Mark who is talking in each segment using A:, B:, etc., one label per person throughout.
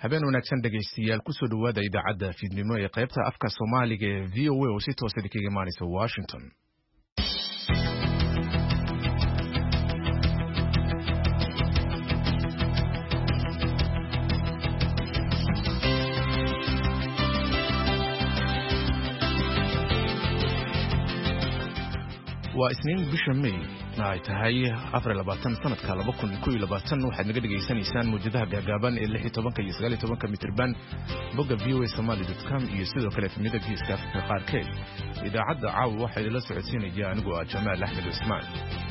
A: habeen wanaagsan dhegaystayaal ku soo dhawaada idaacadda fiidnimo ee qaybta afka Soomaaliga ee VOA oo si toos ah kaga imaanaysa Washington. waa isniin bisha May ay tahay 24 sanadka 2021 waxaad naga dhageysanaysaan muujadaha gaagaaban ee 16 iyo 19 mitirban bogga voasomali.com iyo sidoo kale efemida geeska Afrika qaarkeed. idaacadda caawa waxaa idinla socodsiinaya anigoo ah Jamaal Axmed Usmaan.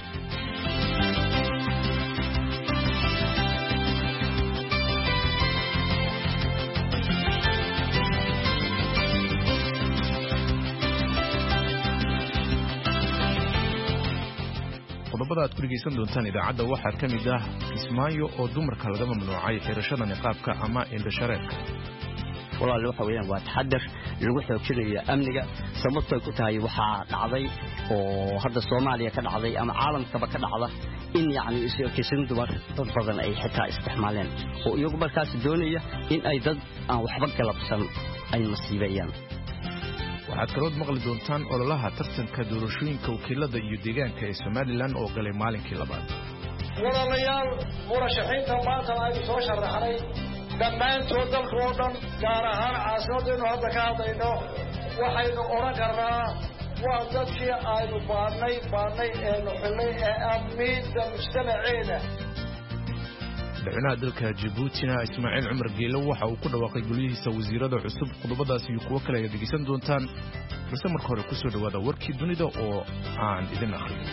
A: qodobada aad ku dhegeysan doontaan idaacadda waxaa ka mid ah Kismaayo oo dumarka laga mamnuucay xirashada niqaabka ama indhashareerka.
B: walaal waxa weeyaan waa taxadar lagu xoojinayo amniga sababtoo ku tahay waxa dhacday oo hadda Soomaaliya ka dhacday ama caalamkaba ka dhacda in isoo kiisan dumar dad badan ay xitaa isticmaaleen oo iyagu markaas doonaya in ay dad aan waxba galabsan ay masiibayaan.
A: waxaad kaloo maqli doontaan ololaha tartanka doorashooyinka wakiilada iyo deegaanka ee Somaliland oo galay maalinkii labaad.
C: walaalayaal murashaxiinta maanta ay soo sharaxay dhammaantood dalka oo dhan gaar ahaan caasimadeennu hadda ka hadlayno waxaynu oran karnaa waa dadkii aynu baadnay eenu xilay ee amniida mujtamaceena.
A: madaxweynaha dalka Djibouti Ismaaciil Cumar Geelo waxa uu ku dhawaaqay golihiisa wasiirada cusub. qodobadaas iyo kuwo kale aad dhegeysan doontaan balse marka hore ku soo dhawaada warkii dunida oo aan idin akhriyo.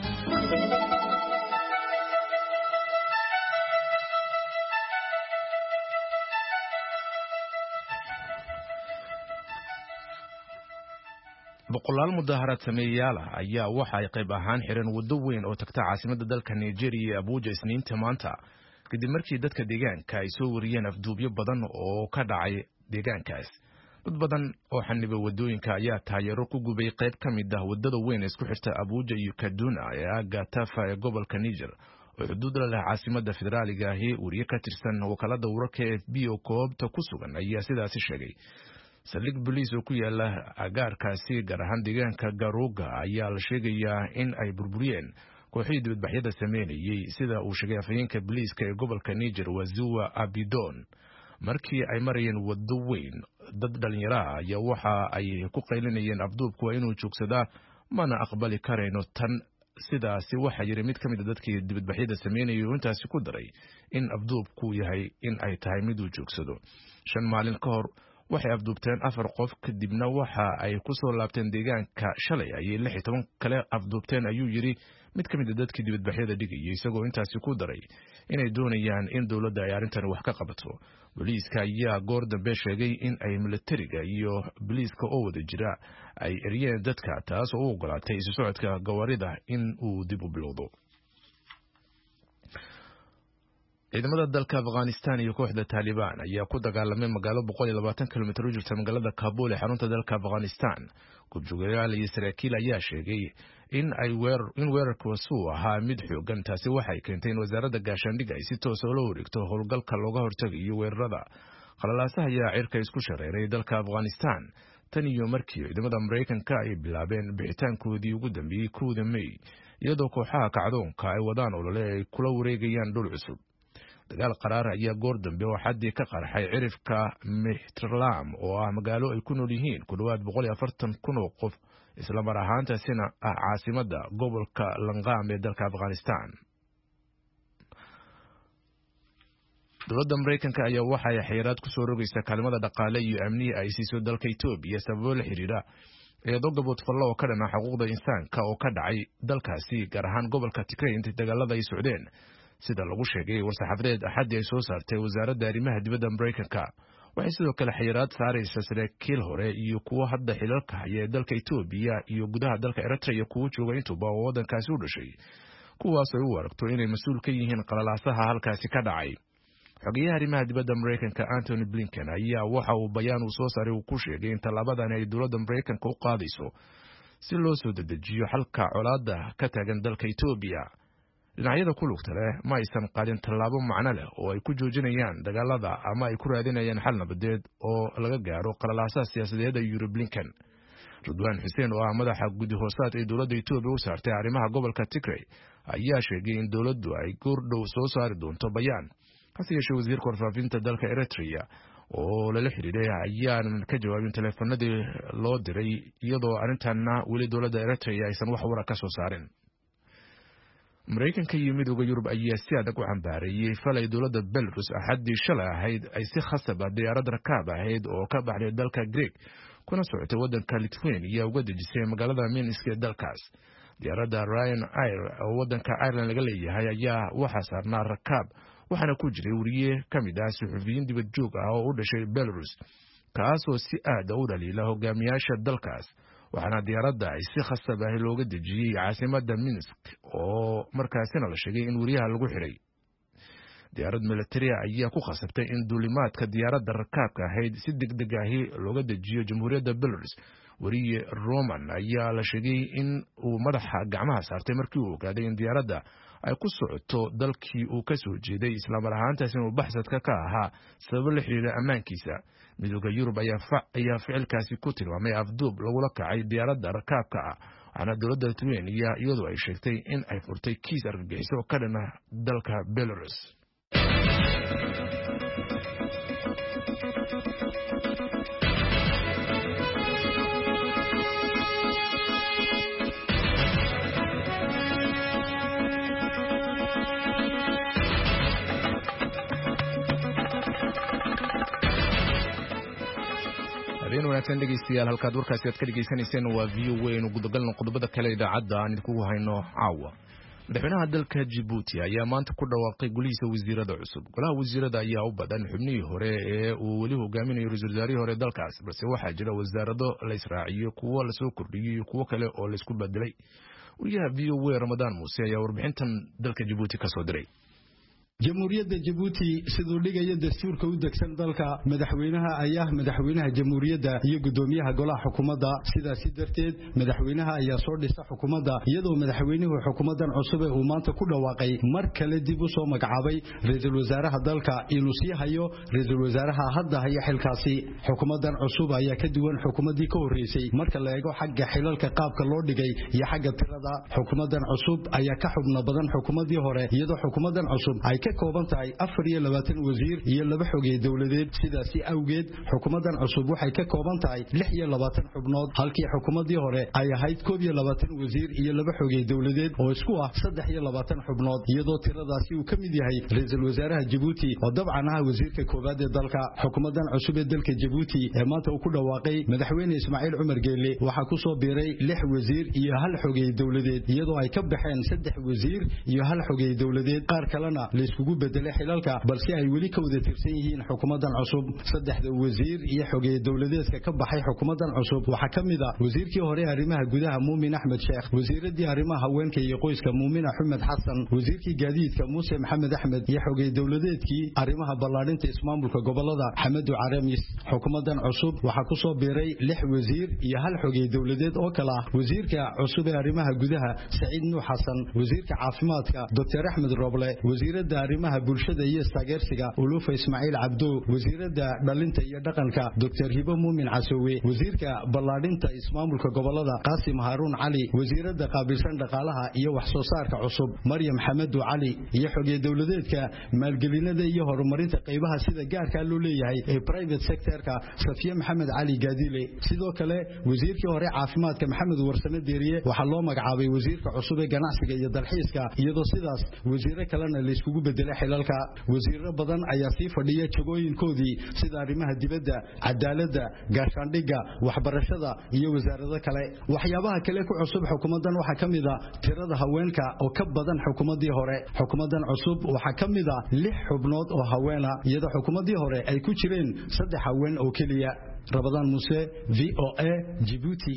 A: boqolaal mudaharaad sameeyayaal ayaa waxa ay qayb ahaan xiran wado weyn oo tagta caasimadda dalka Nigeria ee Abuja Isniinta maanta kadib markii dadka deegaanka ay soo wariyeen afduubyo badan oo ka dhacay deegaankaas. dad badan oo xaniba wadooyinka ayaa taageero ku gubay qayb ka mid ah wadada weyn isku xirta Abuja iyo Kaduna ee aaga Tafa ee gobolka Niger oo xuduud la leh caasimadda federaaliga ah. wariye ka tirsan wakaalada wararka FB oo koobta ku sugan ayaa sidaas sheegay. saldhig booliis oo ku yaala agaarkaasi gaar ahaan deegaanka Garuga ayaa la sheegayaa in ay burburiyeen kooxihii dibadbaxyada sameynayay sida uu sheegay afhayeenka booliiska ee gobolka Niger Waziwa Abidon. markii ay marayeen wado weyn dad dhalinyaro ayaa waxa ay ku qaylinayeen afduubku waa inuu joogsadaa mana aqbali karayno tan. sidaasi waxa yiri mid ka mid ah dadkii dibadbaxyada sameynayay oo intaasi ku daray in afduubku yahay in ay tahay mid uu joogsado. 5 maalin ka hor waxay afduubteen 4 qof kadibna waxa ay ku soo laabteen deegaanka shalay ayay 16 kale afduubteen ayuu yiri mid ka mid ah dadkii dibadbaxyada dhigayay isagoo intaasi ku daray inay doonayaan in dawladda ay arrintan wax ka qabato. booliiska ayaa goor dambe sheegay in ay militariga iyo booliiska oo wada jira ay eriyeen dadka taas oo u ogolaatay isu socodka gawaarida in uu dib u bilowdo. ciidamada dalka Afghanistan iyo kooxda Taliban ayaa ku dagaalamay magaalo 120 kilomitir u jirta magaalada Kabul ee xarunta dalka Afghanistan. gudjoogayaal iyo saraakiil ayaa sheegay in weerarku soo ahaa mid xoogan. taasi waxay keentay in wasaaradda gaashaandhigga ay si toos ah loo wareegto howlgalka looga hortagayo weerarada. qalalaasaha ayaa cirka isku shareeray dalka Afghanistan tan iyo markii ciidamada Mareykanka ay bilaabeen bixitaankoodii ugu dambeeyay 1 May iyadoo kooxaha kacdoonka ay wadaan olole ay kula wareegayaan dhul cusub. dagaal qaraar ayaa goor dambe oo xaddi ka qarxay cirifka Mehtrlam oo ah magaalo ay ku nool yihiin ku dhawaad 140,000 oo qof isla mar ahaantaasina ah caasimadda gobolka Langam ee dalka Afghanistan. dowladda Mareykanka ayaa waxa ay xayiraad ku soo rogaysaa kaalmada dhaqaale iyo amni ay siiso dalka Itoobiya sababo la xiriira eedo gabood fallo oo ka dhana xuquuqda insaanka oo ka dhacay dalkaasi gaar ahaan gobolka Tigray intii dagaalada ay socdeen sida lagu sheegay war-saxaafadeed axadii ay soo saartay wasaaradda arrimaha dibadda Mareykanka. waxay sidoo kale xayiraad saaraysaa saraakiil hore iyo kuwa hadda xilalka haya ee dalka Itoobiya iyo gudaha dalka Eritrea kuwa jooga intuba oo wadankaasi u dhashay kuwaas ay u aragto inay mas'uul ka yihiin qalalaasaha halkaasi ka dhacay. xogayaha arrimaha dibadda Mareykanka Anthony Blinken ayaa waxa uu bayaan uu soo saaray uu ku sheegay in talaabadan ay dowladda Mareykanka u qaadayso si loo soo dedejiyo xalka colaadda ka taagan dalka Itoobiya. dhinacyada ku lugta leh ma aysan qaadin tallaabo macno leh oo ay ku joojinayaan dagaalada ama ay ku raadinayaan xal nabadeed oo laga gaaro qalalaasaha siyaasadeed ee Yuri Blinken. Ridwaan Xuseen oo ah madaxa guddi hoosaad ee dowladda Itoobiya u saartay arrimaha gobolka Tigray ayaa sheegay in dowladdu ay goordhow soo saari doonto bayaan. hase yeeshee wasiirka warfaafinta dalka Eritrea oo lala xiriiray ayaan ka jawaabin teleefanadii loo diray iyadoo arrintanna weli dowladda Eritrea aysan wax war ka soo saarin. Mareykanka iyo midowga Yurub ayaa si adag u cambaareeyay falay dowladda Belarus axadii shalay ahayd ay si khasab ah diyaarad rakaab ahayd oo ka baxday dalka Greek kuna socotay waddanka Lithuania uga dejisay magaalada Minsk ee dalkaas. Diyaaradda Ryanair oo waddanka Ireland laga leeyahay ayaa waxaa saarnaa rakaab waxaana ku jiray wariye ka mid ah suxufiyiin dibad joog ah oo u dhashay Belarus kaasoo si aad u dhaliila hogaamiyaasha dalkaas. waxaana diyaaradda ay si khasab ah looga dejiyay caasimadda Minsk oo markaasina la sheegay in wariyaha lagu xiray. diyaarad military ayaa ku khasabtay in duulimaadka diyaaradda rakaabka ahayd si degdeg ah looga dejiyo Jamhuuriyadda Belarus. wariye Roman ayaa la sheegay in uu madaxa gacmaha saartay markii uu ogaaday in diyaaradda ay ku socoto dalkii uu ka soo jeeday isla mar ahaantaasina uu baxsadka ka ahaa sabab la xiriira ammaankiisa. midowga Yurub ayaa ficilkaasi ku tilmaamay afduub lagula kacay diyaaradda rakaabka ah waxaana dowladda Lithuania iyadoo ay sheegtay in ay furtay kiis argagixiso ka dhan ah dalka Belarus. habeen wanaagsan dhegeystayaal halkaad warkaasi aad ka dhegeysanayseen waa VOA inuu gudagalno qodobada kale idaacadda aan idinku hayno caawa. madaxweynaha dalka Djibouti ayaa maanta ku dhawaaqay golihiisa wasiirada cusub. golaha wasiirada ayaa u badan xubnihii hore ee uu weli hogaaminayo ra'iisul wasaarihii hore dalkaas balse waxaa jira wasaarado la israaciyo kuwo la soo kordhiyay iyo kuwo kale oo la isku bedelay. wariyaha VOA Ramadaan Muuse ayaa warbixintan dalka Djibouti ka soo diray.
D: jamhuuriyadda Djibouti sidoo dhigaya dastuurka u degsan dalka madaxweynaha ayaa madaxweynaha jamhuuriyadda iyo gudoomiyaha golaha xukuumadda sidaas darteed madaxweynaha ayaa soo dhisa xukuumadda iyadoo madaxweynuhu xukuumaddan cusub uu maanta ku dhawaaqay mar kale dib u soo magacaabay ra'iisul wasaaraha dalka inuu sii hayo ra'iisul wasaaraha hadda haya xilkaasi. xukuumaddan cusub ayaa ka duwan xukuumaddii ka horeysay marka la eego xagga xilalka qaabka loo dhigay iyo xagga tirada. xukuumaddan cusub ayaa ka xubno badan xukuumaddii hore iyadoo xukuumaddan cusub ay kooban tahay 24 wasiir iyo 2 xogey dawladeed. sidaasi awgeed xukuumaddan cusub waxay ka kooban tahay 26 xubnood halkii xukuumaddii hore ay ahayd 22 wasiir iyo 2 xogey dawladeed oo isku ah 23 xubnood iyadoo tiradaasi uu ka mid yahay ra'iisul wasaaraha Djibouti oo dabcan ah wasiirka koobaad ee dalka. xukuumaddan cusub ee dalka Djibouti ee maanta uu ku dhawaaqay madaxweyne Ismaaciil Cumar Geelle waxaa ku soo biiray 6 wasiir iyo 1 xogey dawladeed iyadoo ay ka baxeen 3 wasiir iyo 1 xogey dawladeed qaar kalena ugu bedelay xilalka balse ay weli ka wada tirsan yihiin xukuumaddan cusub. 3 wasiir iyo xogey dawladeedka ka baxay xukuumaddan cusub waxa kamid ah wasiirkii hore arrimaha gudaha Muumin Axmed Sheekh, wasiiradii arrimaha haweenka iyo qoyska Muumin Axmed Xasan, wasiirkii gaadiidka Muuse Maxamed Axmed iyo xogey dawladeedkii arrimaha ballaarinta ismaamulka gobolada Xamadu Caramis. xukuumaddan cusub waxa ku soo biiray 6 wasiir iyo 1 xogey dawladeed oo kala ah wasiirka cusub ee arrimaha gudaha Saciid Nuux Xasan, wasiirka caafimaadka Dr. Axmed Roble, wasiirada arrimaha bulshada iyo taageersiga Ulufa Ismaaciil Cabdo, wasiirada dhalinta iyo dhaqanka Dr. Hibo Muumin Casowe, wasiirka ballaarinta ismaamulka gobolada Qaasim Haruun Cali, wasiirada qaabilsan dhaqaalaha iyo wax soo saarka cusub Maryam Xamadu Cali iyo xogey dawladeedka maalgelinada iyo horumarinta qaybaha sida gaarka loo leeyahay ee private sector-ka Safiya Maxamed Cali Gaadile. sidoo kale wasiirkii hore caafimaadka Maxamed Warsame Deeriye waxaa loo magacaabay wasiirka cusub ee ganacsiga iyo dalxiiska iyadoo sidaas wasiiro kalena la iskugu bedelay xilalka. wasiiro badan ayaa sii fadhiya jagooyinkoodii sida arrimaha dibadda, cadaaladda, gaashaandhigga, waxbarashada iyo wasaarado kale. waxyaabaha kale ku cusub xukuumaddan waxaa kamid ah tirada haweenka oo ka badan xukuumaddii hore. xukuumaddan cusub waxaa kamid ah 6 xubnood oo haweena iyadoo xukuumaddii hore ay ku jireen 3 haween oo keliya. Ramadaan Muuse, VOA, Djibouti.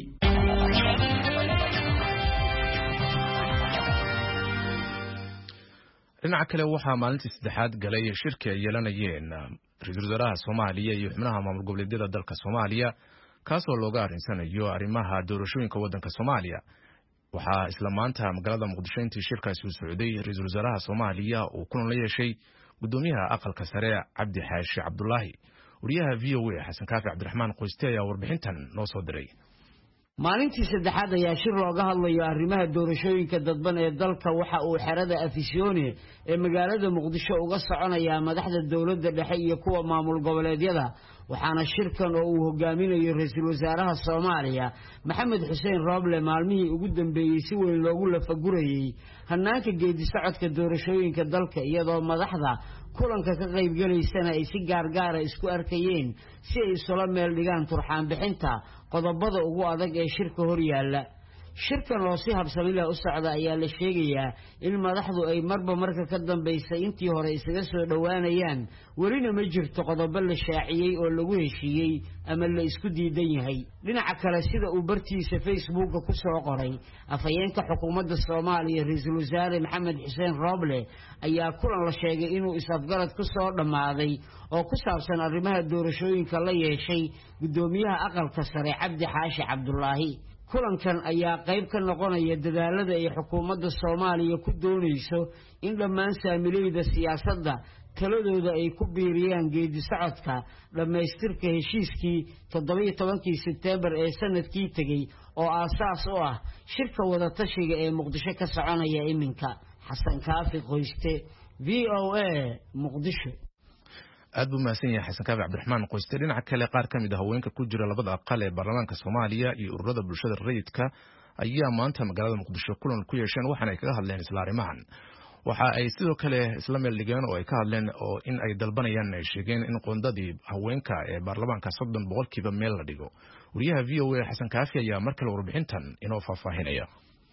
A: dhinaca kale waxaa maalintii saddexaad galay shirki ay yeelanayeen ra'iisul wasaaraha Soomaaliya iyo xubnaha maamul goboleedyada dalka Soomaaliya kaasoo looga arinsanayo arrimaha doorashooyinka waddanka Soomaaliya. waxaa isla maanta magaalada muqdisho intii shirkaasi uu socday ra'iisul wasaaraha Soomaaliya uu kulan la yeeshay gudoomiyaha aqalka sare Cabdi Xaashi Cabdullaahi. wariyaha VOA Xasan Kaafi Cabdiraxmaan Qoyste ayaa warbixintan noo soo diray.
E: maalintii saddexaad ayaa shir looga hadlayo arrimaha doorashooyinka dadban ee dalka waxa uu xerada Afisyoone ee magaalada Muqdisho uga soconaya madaxda dawladda dhexe iyo kuwa maamul goboleedyada waxaana shirkan oo uu hogaaminayo ra'iisul wasaaraha Soomaaliya Maxamed Xuseen Roble maalmihii ugu dambeeyay si weyn loogu lafagurayay hanaanka geedi socodka doorashooyinka dalka iyadoo madaxda kulanka ka qayb galaysana ay si gaar isku arkayeen si ay soo meel dhigaan turxaan bixinta qodobada ugu adag ee shirka hor yaala shirkan oo si habsami leh u socda ayaa la sheegayaa in madaxdu ay marba marka ka dambeysay intii hore isaga soo dhawaanayaan welina ma jirto qodobo la shaaciyay oo lagu heshiiyay ama la isku diidan yahay dhinaca kale sida uu bartiisa Facebook ku soo qoray afhayeenka xukuumadda Soomaaliya ra'iisul wasaare Maxamed Xuseen Roble ayaa kulan la sheegay inuu isafgarad ku soo dhamaaday oo ku saabsan arrimaha doorashooyinka la yeeshay gudoomiyaha aqalka sare Cabdi Xaashi Cabdullaahi kulankan ayaa qayb ka noqonaya dadaalada ay xukuumadda Soomaaliya ku doonayso in dhammaan saamilayda siyaasadda taladooda ay ku biiriyaan geedi socodka dhamaystirka heshiiskii 17 September ee sanadkii tagay oo aasaas u ah shirka wada tashiga ee Muqdisho ka soconaya iminka. Xasan Kaafi Qoyste VOA Muqdisho.
A: aad buu mahadsan yahay Xasan Kaafi Cabdiraxmaan Qoyste. dhinaca kale qaar ka mid ah haweenka ku jira labada aqal ee baarlamaanka Soomaaliya iyo ururada bulshada rayidka ayaa maanta magaalada Muqdisho kulan ku yeesheen waxaana ay kaga hadleen isla arrimahan. waxa ay sidoo kale isla meel dhigeen oo ay ka hadleen oo in ay dalbanayaan ay sheegeen in qoondadii haweenka ee baarlamaanka 30% meel la dhigo. wariyaha VOA Xasan Kaafi ayaa markale warbixintan inoo faahfaahinaya.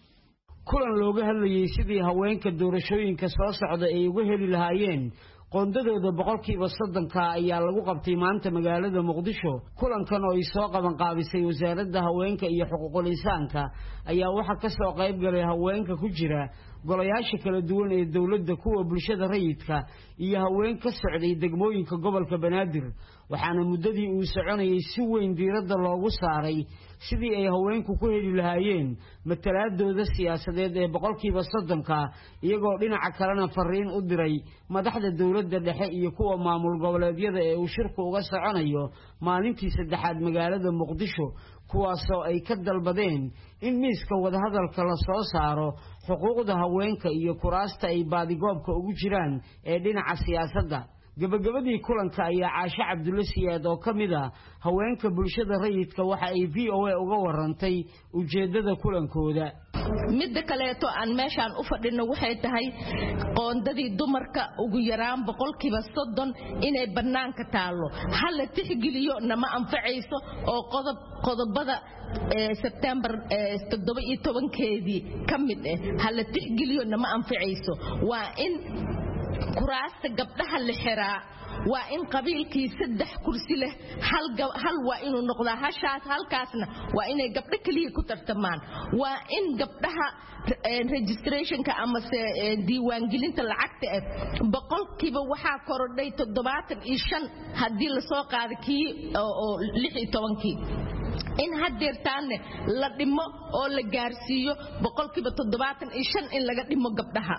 E: kulan looga hadlayay sidii haweenka doorashooyinka soo socda ay uga heli lahaayeen qoondadooda 30% ayaa lagu qabtay maanta magaalada Muqdisho. kulankan oo ay soo qaban qaabisay wasaaradda haweenka iyo xuquuqul insaanka ayaa waxa ka soo qayb galay haweenka ku jira golayaasha kala duwan ee dawladda kuwa bulshada rayidka iyo haween ka socday degmooyinka gobolka Banaadir waxaana muddadii uu soconayay si weyn diiradda loogu saaray sidii ay haweenku ku heli lahaayeen matalaadooda siyaasadeed ee 30% iyagoo dhinaca kalena fariin u diray madaxda dawladda dhexe iyo kuwa maamul goboleedyada ee uu shirku uga soconayo maalintii saddexaad magaalada Muqdisho kuwaasoo ay ka dalbadeen in miiska wadahadalka la soo saaro xuquuqda haweenka iyo kuraasta ay baadigoobka ugu jiraan ee dhinaca siyaasadda. gabagabadii kulanka ayaa Caasha Cabdulle Siyaad oo kamid ah haweenka bulshada rayidka waxa ay VOA uga warantay ujeedada kulankooda.
F: midda kaleeto aan meeshaan u fadhino waxay tahay qoondadii dumarka ugu yaraan 30% inay banaanka taalo hal la tixgeliyo nama anfacayso oo qodobada September 17keedii kamid ah hal la tixgeliyo nama anfacayso waa in kuraasta gabdhaha la xiraa waa in qabiilkii 3 kursi leh hal waa inuu noqdaa halkaasna waa inay gabdho kaliya ku tartamaan waa in gabdhaha registrationka ama diiwaangelinta lacagta boqolkiiba waxaa korodhay 75 hadii la soo qaado kii oo 16 in hadeertaanne la dhimo oo la gaarsiiyo 75% in laga dhimo gabdhaha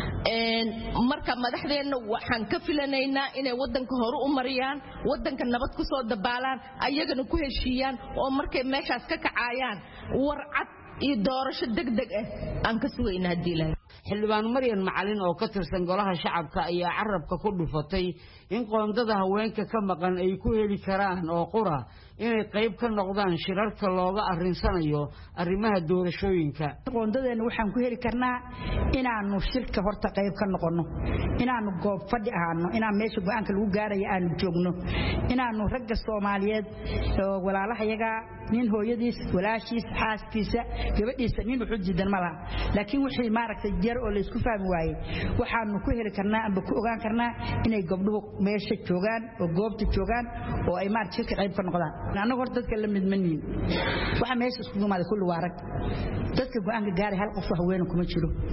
F: marka madaxdeena waxaan ka filanaynaa inay wadanka hore u mariyaan wadanka nabad ku soo dabaalaan ayagana ku heshiiyaan oo markay meeshaas ka kacayaan warcad iyo doorasho degdeg ah aan ka sugaynaa hadii la
E: xildhibaan Maryan Macalin oo ka tirsan golaha shacabka ayaa carabka ku dhufatay in qoondada haweenka ka maqan ay ku heli karaan oo qura inay qayb ka noqdaan shirarka looga arinsanayo arrimaha doorashooyinka.
G: qoondadeena waxaan ku heli karnaa inaanu shirka horta qayb ka noqono inaanu goob fadhi ahaano inaan meesha go'aanka lagu gaarayo aanu joogno inaanu ragga Soomaaliyeed oo walaalahayaga nin hooyadiis walaashiis xaaskiisa gabadhiisa nin wuxuu jidan ma laha laakiin wixii maaragtay jeer oo la isku fahmi waayay waxaanu ku heli karnaa amba ku ogaan karnaa inay gabdhuhu meesha joogaan oo goobta joogaan oo ay maaragtay shirka qayb ka noqdaan anagu horta dadka la mid maniin waxa meesha isku yimaada kullu waarag dadka go'aanka gaaray hal qof haween kuma jiro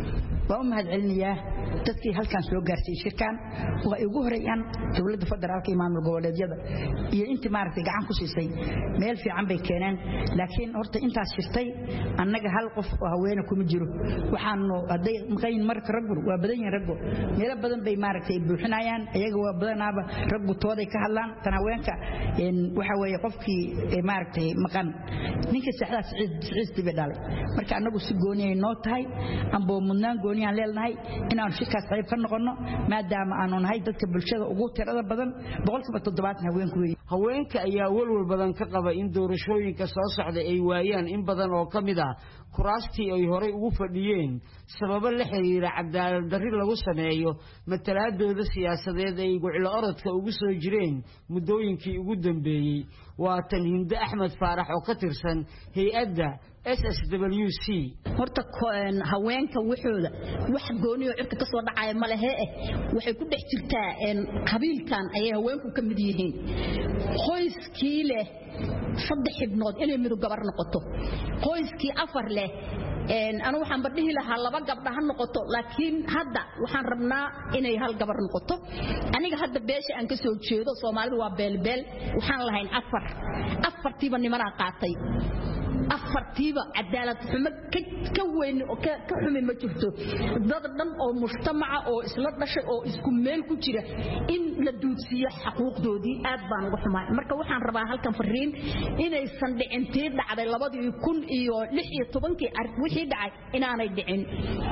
G: waa u mahadcelinayaa dadkii halkan soo gaarsiiyay shirkan oo ay ugu horeeyaan dawladda federaalka iyo maamul goboleedyada iyo intii maaragtay gacan ku siisay meel fiican bay keeneen laakiin horta intaas shirtay annaga hal qof oo haweena kuma jiro waxaanu haday maqayn marka raggu waa badan yihiin raggu meel badan bay maaragtay buuxinayaan iyaga waa badanaaba raggu tooday ka hadlaan tan haweenka waxa weeye qofkii maaragtay maqan ninka saxda siciid bidal marka annagu si gooniyay noo tahay ambo mudnaan gooniyaan leelnahay inaan shirkaas qayb ka noqono maadaama aanu nahay dadka bulshada ugu tirada badan 7% haweenku weey
E: haweenka ayaa walwal badan ka qaba in doorashooyinka soo socda ay waayaan in badan oo kamid ah kuraastii ay horay ugu fadhiyeen sabab la xiriira cadaalad darri lagu sameeyo matalaadooda siyaasadeed ay goclo orodka ugu soo jireen muddooyinkii ugu dambeeyay waa tan Hinde Axmed Faarax oo ka tirsan hay'adda SSWC
H: horta haweenka waxooda wax gooniyo cirka ka soo dhacay ma lehe waxay ku dhex jirtaa qabiilkan ay haweenku ka mid yihiin qoyskii leh 3 xibnood inay mid gabar noqoto qoyskii 4 leh أنا وحن بديه لها لبا قبضة هالنقطة لكن هذا وحن ربنا إنه هالقبر نقطة أنا هذا بيش أنك سوي شيء ده صومالي وبال وحن لهين أفر تيبا نمرة قاطي أفر تيبا عدالة حمد كوين كحمي ما شفته ضد الدم أو مجتمع أو إسلام نشأ أو إسكمل كتيرة إن لدوسية حقوق دودي أدبان وحماء مركب وحن ربنا هالكنفرين إنه يصندق انتيد على اللبض يكون لحية طبنك وحي دعي إن أنا يدعين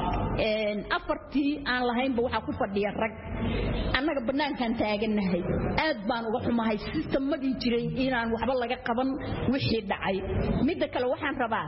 H: أفرتي أنا لهين بوحة كفر دي الرق أنا قبلنا كان تاجنا هاي أدبان وحما هاي سيستم ما يجري إن أنا وحب الله قبل وحي دعي مدة كلا وحن ربا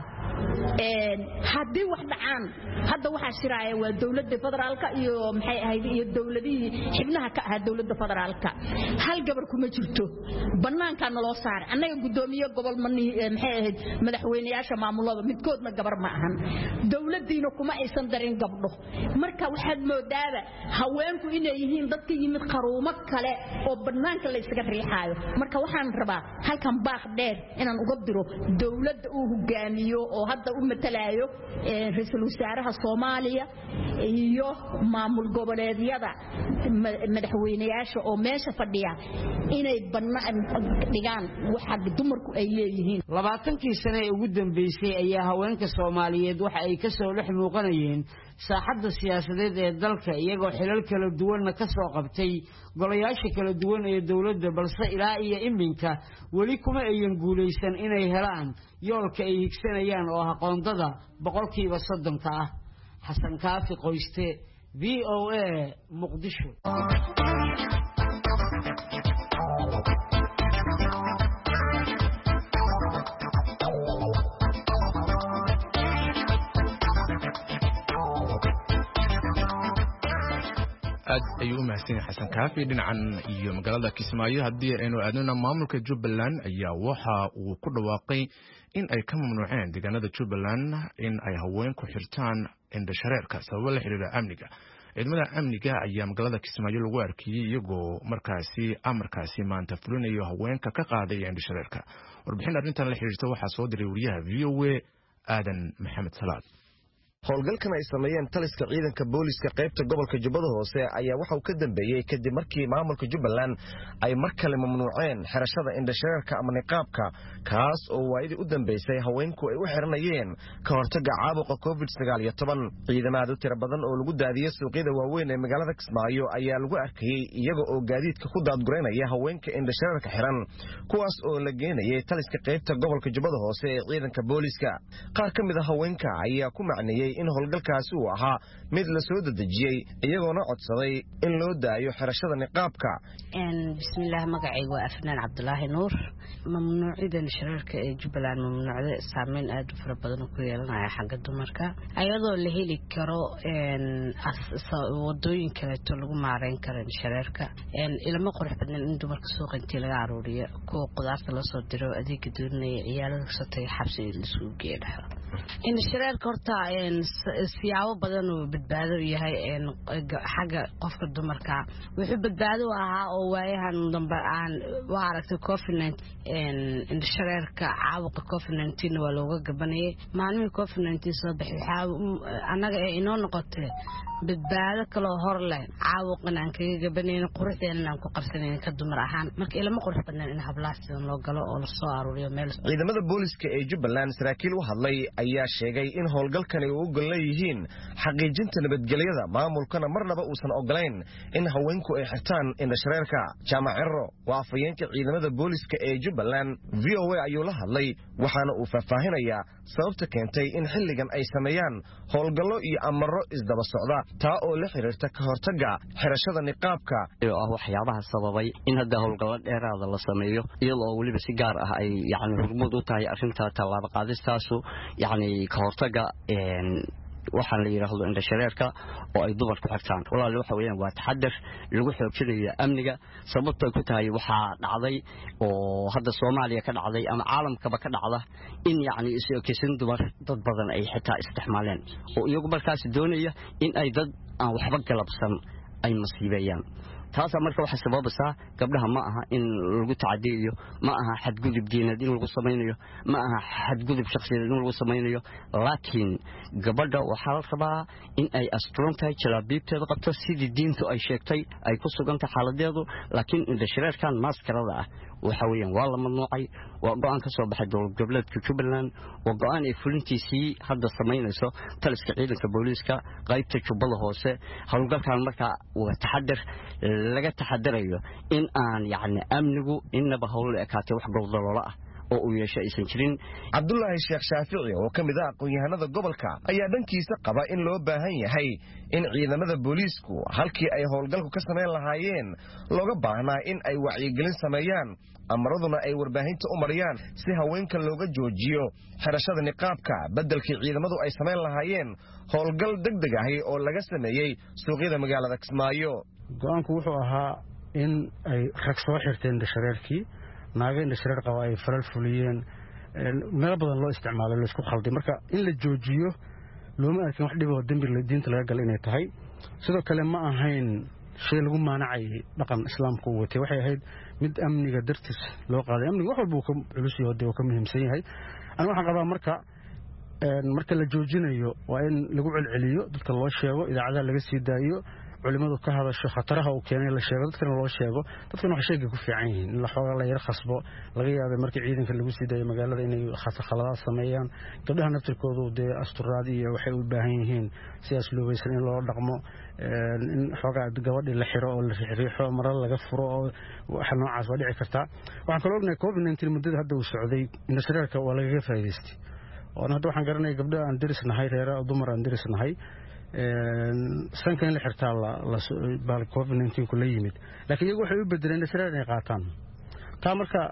H: هدي واحد عن هذا واحد شراعي والدولة الفدرالية يوم هاي الدولة دي حبناها كهالدولة الفدرالية هل قبلكم مجرته بنان كان الله صار أنا قدومية قبل مني محيد مدحويني عشان معمولة متكود ما قبر معهم دولة دينكم ما يصدرين قبله مركا واحد مدابة هوانكم إنه يهين ضدك يمد قرومك كلا وبنان كلا يسكت ريحايو مركا واحد ربا هل كان باخ دير إن نقدره دولة جاميو أو هذا تلايو رئيس الوزراء الصومالية يو معمول goboleedyada madaxweynayaasha oo meesha fadhiya inay dhigaan waxa dumarku ay leeyihiin
E: 20kii sano ee ugu dambeysay ayaa haweenka Soomaaliyeed waxa ay ka soo dhex muuqanayeen saaxadda siyaasadeed ee dalka iyagoo xilal kala duwan ka soo qabtay golayaasha kala duwan ee dawladda balse ilaa iyo iminka wali kuma ayaan guuleysan inay helaan yoolka ay higsanayaan oo aqoondada 30% ah Xasan Kaafi Qoyste VOA Muqdisho
A: aad ayuu u mahadsan yahay Xasan Kaafi dhinacan iyo magaalada Kismaayo hadii aynu aadno maamulka Jubbaland ayaa waxa uu ku dhawaaqay in ay ka mamnuuceen deegaanada Jubbaland in ay haweenku xirtaan indhashareerka sabab la xiriira amniga ciidamada amniga ayaa magaalada Kismaayo lagu arkiyay iyagoo amarkaasi maanta fulinayo haweenka ka qaaday indhashareerka warbixin arrintan la xiriirta waxa soo diray wariyaha VOA Aadan Maxamed Salaad
I: howlgalkan ay sameeyeen taliska ciidanka booliska qaybta gobolka Jubbada Hoose ayaa waxa uu ka dambeeyay kadib markii maamulka Jubbaland ay mar kale mamnuuceen xirashada indhashareerka ama niqaabka kaas oo waayadii u dambeysay haweenku ay u xiranayeen ka hortagga caabuqa COVID-19 ciidamada tiro badan oo lagu daadiyay suuqyada waaweyn ee magaalada Kismaayo ayaa lagu arkayay iyaga oo gaadiidka ku daadgureynaya haweenka indhashareerka xiran kuwaas oo la geenayay taliska qaybta gobolka Jubbada Hoose ee ciidanka booliska qaar ka mid ah haweenka ayaa ku macneeyay in howlgalkaasi uu ahaa mid la soo dadajiyay iyagoona codsaday in loo daayo xirashada niqaabka
J: bismillaah magacaygu waa Afnaan Cabdulaahi Nuur mamnuucida indhashareerka ee Jubbaland mamnuucda saameyn aad u fara badan ku yeelanaya xagga dumarka ayadoo la heli karo wadooyin kale oo lagu maareyn karo indhashareerka ilmo qurux badan in dumarka suuqa intii laga aruuriyo kuwa qudaarta la soo diro adeeg doonaya ciyaalada satay xabsi la suuq geeyo in shareerka horta siyaabo badan uu badbaado yahay xagga qofka dumarka wuxuu badbaado ahaa oo waayahan dambe aan waa aragtay COVID-19 in shareerka caabuqa COVID-19 waa looga gabanayay maalmihii COVID-19 soo baxay annaga inoo noqotay badbaado kale hor leh caabuqan aan kaga gabanayno quruxdeena aan ku qabsanayno ka dumar ahaan marka ilama qurux badan in hablaastan loo galo oo la soo aruuriyo meel
I: ciidamada booliska ee Jubbaland saraakiil u hadlay ayaa sheegay in howlgalkani uu u leeyihiin xaqiijinta nabadgelyada maamulkana marnaba uusan ogolayn in haweenku ay xirtaan indhashareerka Jaamac Cirro waa afayeenka ciidamada booliska ee Jubbaland VOA ayuu la hadlay waxaana uu faahfaahinayaa sababta keentay in xilligan ay sameeyaan howlgallo iyo amaro isdaba socda taa oo la xiriirta ka hortagga xirashada niqaabka
B: oo ah waxyaabaha sababay in hadda howlgallo dheeraad la sameeyo iyadoo waliba si gaar ah ay hormuud u tahay arrinta tallaabo qaadistaasu ka hortagga waxaan la yiraahdo indhashareerka oo ay dumarku xirtaan walaal waxa weeyaan waa taxadar lagu xoojinayo amniga sababtoo ku tahay waxa dhacday oo hadda Soomaaliya ka dhacday ama caalamkaba ka dhacda in isoo kiisan dumar dad badan ay xitaa isticmaaleen oo iyagu markaas doonaya in ay dad aan waxba galabsan ay masiibayaan taas marka waxa sababaysa gabdhaha ma aha in lagu tacadiyo ma aha xadgudub diineed in lagu sameeyo ma aha xadgudub shakhsiyeed in lagu sameeyo laakiin gabadha waxa la rabaa in ay astroontahay jalaabibteeda qabto sidii diintu ay sheegtay ay ku suganta xaaladeedu laakiin indhashareerkan maskarada ah waxa weeyaan waa la mamnuucay waa go'aan ka soo baxay dowlad goboleedka Jubbaland waa go'aan ay fulintiisii hadda sameynayso taliska ciidanka booliska qaybta Jubbada hoose howlgalkan marka waa taxadar laga taxadarayo in aan amnigu inaba howl ekaatay wax gowdalola ah oo uu yeeshay aysan jirin
I: Cabdullaahi Sheekh Shaafici oo kamid ah aqoon-yahanada gobolka ayaa dhankiisa qaba in loo baahan yahay in ciidamada booliisku halkii ay howlgalku ka sameyn lahaayeen looga baahnaa in ay wacyigelin sameeyaan amaraduna ay warbaahinta u mariyaan si haweenka looga joojiyo xirashada niqaabka beddelkii ciidamadu ay sameyn lahaayeen howlgal degdeg ah oo laga sameeyay suuqyada magaalada Kismaayo
K: go'aanku wuxuu ahaa in ay rag soo xirteen indhashareerkii naaga indhashareer qaba ay falal fuliyeen meel badan loo isticmaalay la isku khalday marka in la joojiyo looma arkin wax dhib oo dambi diinta laga galay inay tahay sidoo kale ma ahayn shay lagu maanacay dhaqan islaamku uu watay waxay ahayd mid amniga dartiis loo qaaday amniga wax walba uu ka culus yahay oo ka muhiimsan yahay aan waxaan qabaa marka la joojinayo waa in lagu celceliyo dadka loo sheego idaacadaha laga sii daayo culimadu ka hadasho khataraha uu keenay la sheego dadkana loo sheego dadkana wax sheegay ku fiican yihiin in la xooga la yar khasbo laga yaabay markii ciidanka lagu sii daayo magaalada inay khaladaad sameeyaan gabdhaha naftirkoodu asturaad iyo waxay u baahan yihiin sidaas loobaysan in loo dhaqmo in xooga gabadhii la xiro oo la riixo marar laga furo oo waxa noocaas waa dhici kartaa waxaan kaloo ognahay COVID-19 muddada hadda uu socday indhashareerka waa lagaga faa'iidaystay oo hadda waxaan garanay gabdhaha aan dirisnahay reera dumar aan dirisnahay sanka in la xirtaa la COVID-19 ku la yimid laakiin iyagu waxay u bedeleen indhashareer inay qaataan taa marka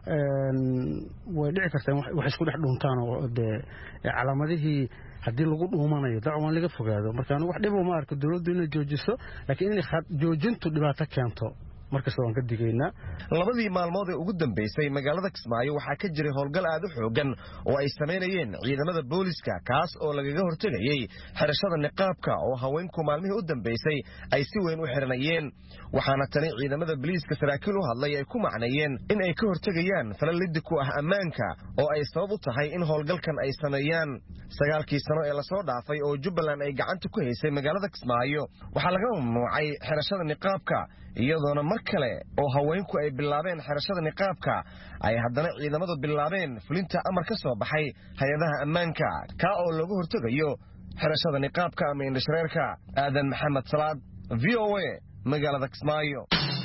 K: way dhici kartaa wax isku dhex dhuuntaan oo calaamadihii haddii lagu dhuumanayo dacwaan laga fogaado marka anigu wax dhib uma arko dawladdu inay joojiso laakiin inay joojintu dhibaato keento markasta waan ka digaynaa
I: labadii maalmood ee ugu dambeysay magaalada Kismaayo waxaa ka jiray howlgal aad u xoogan oo ay sameynayeen ciidamada booliska kaas oo lagaga hortagayay xirashada niqaabka oo haweenku maalmihii u dambeysay ay si weyn u xiranayeen waxaana tani ciidamada booliska saraakiil u hadlay ay ku macneeyeen in ay ka hortagayaan falal liddi ku ah ammaanka oo ay sabab u tahay in howlgalkan ay sameeyaan 9 sano ee la soo dhaafay oo Jubbaland ay gacanta ku haysay magaalada Kismaayo waxaa laga mamnuucay xirashada niqaabka iyadoona mar kale oo haweenku ay bilaabeen xirashada niqaabka ay haddana ciidamadu bilaabeen fulinta amar ka soo baxay hay'adaha ammaanka ka oo lagu hortagayo xirashada niqaabka ama indhashareerka aadan maxamed salaad VOA magaalada Kismaayo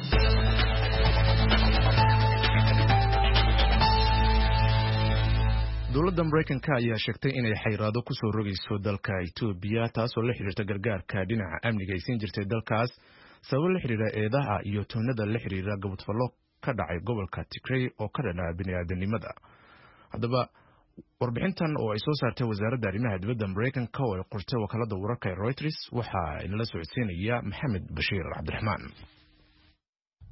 A: dowladda Mareykanka ayaa sheegtay inay xayiraado ku soo rogayso dalka Itoobiya taasoo la xiriirta gargaarka dhinaca amniga ay siin jirtay dalkaas sabab la xiriira eedaha iyo toonada la xiriira gabadfallo ka dhacay gobolka Tigray oo ka dhanaa bini'aadanimada haddaba warbixintan oo ay soo saartay wasaaradda arrimaha dibadda Mareykanka oo ay qortay wakaalada wararka ee Reuters waxaa inala socodsiinaya Maxamed Bashiir Cabdiraxmaan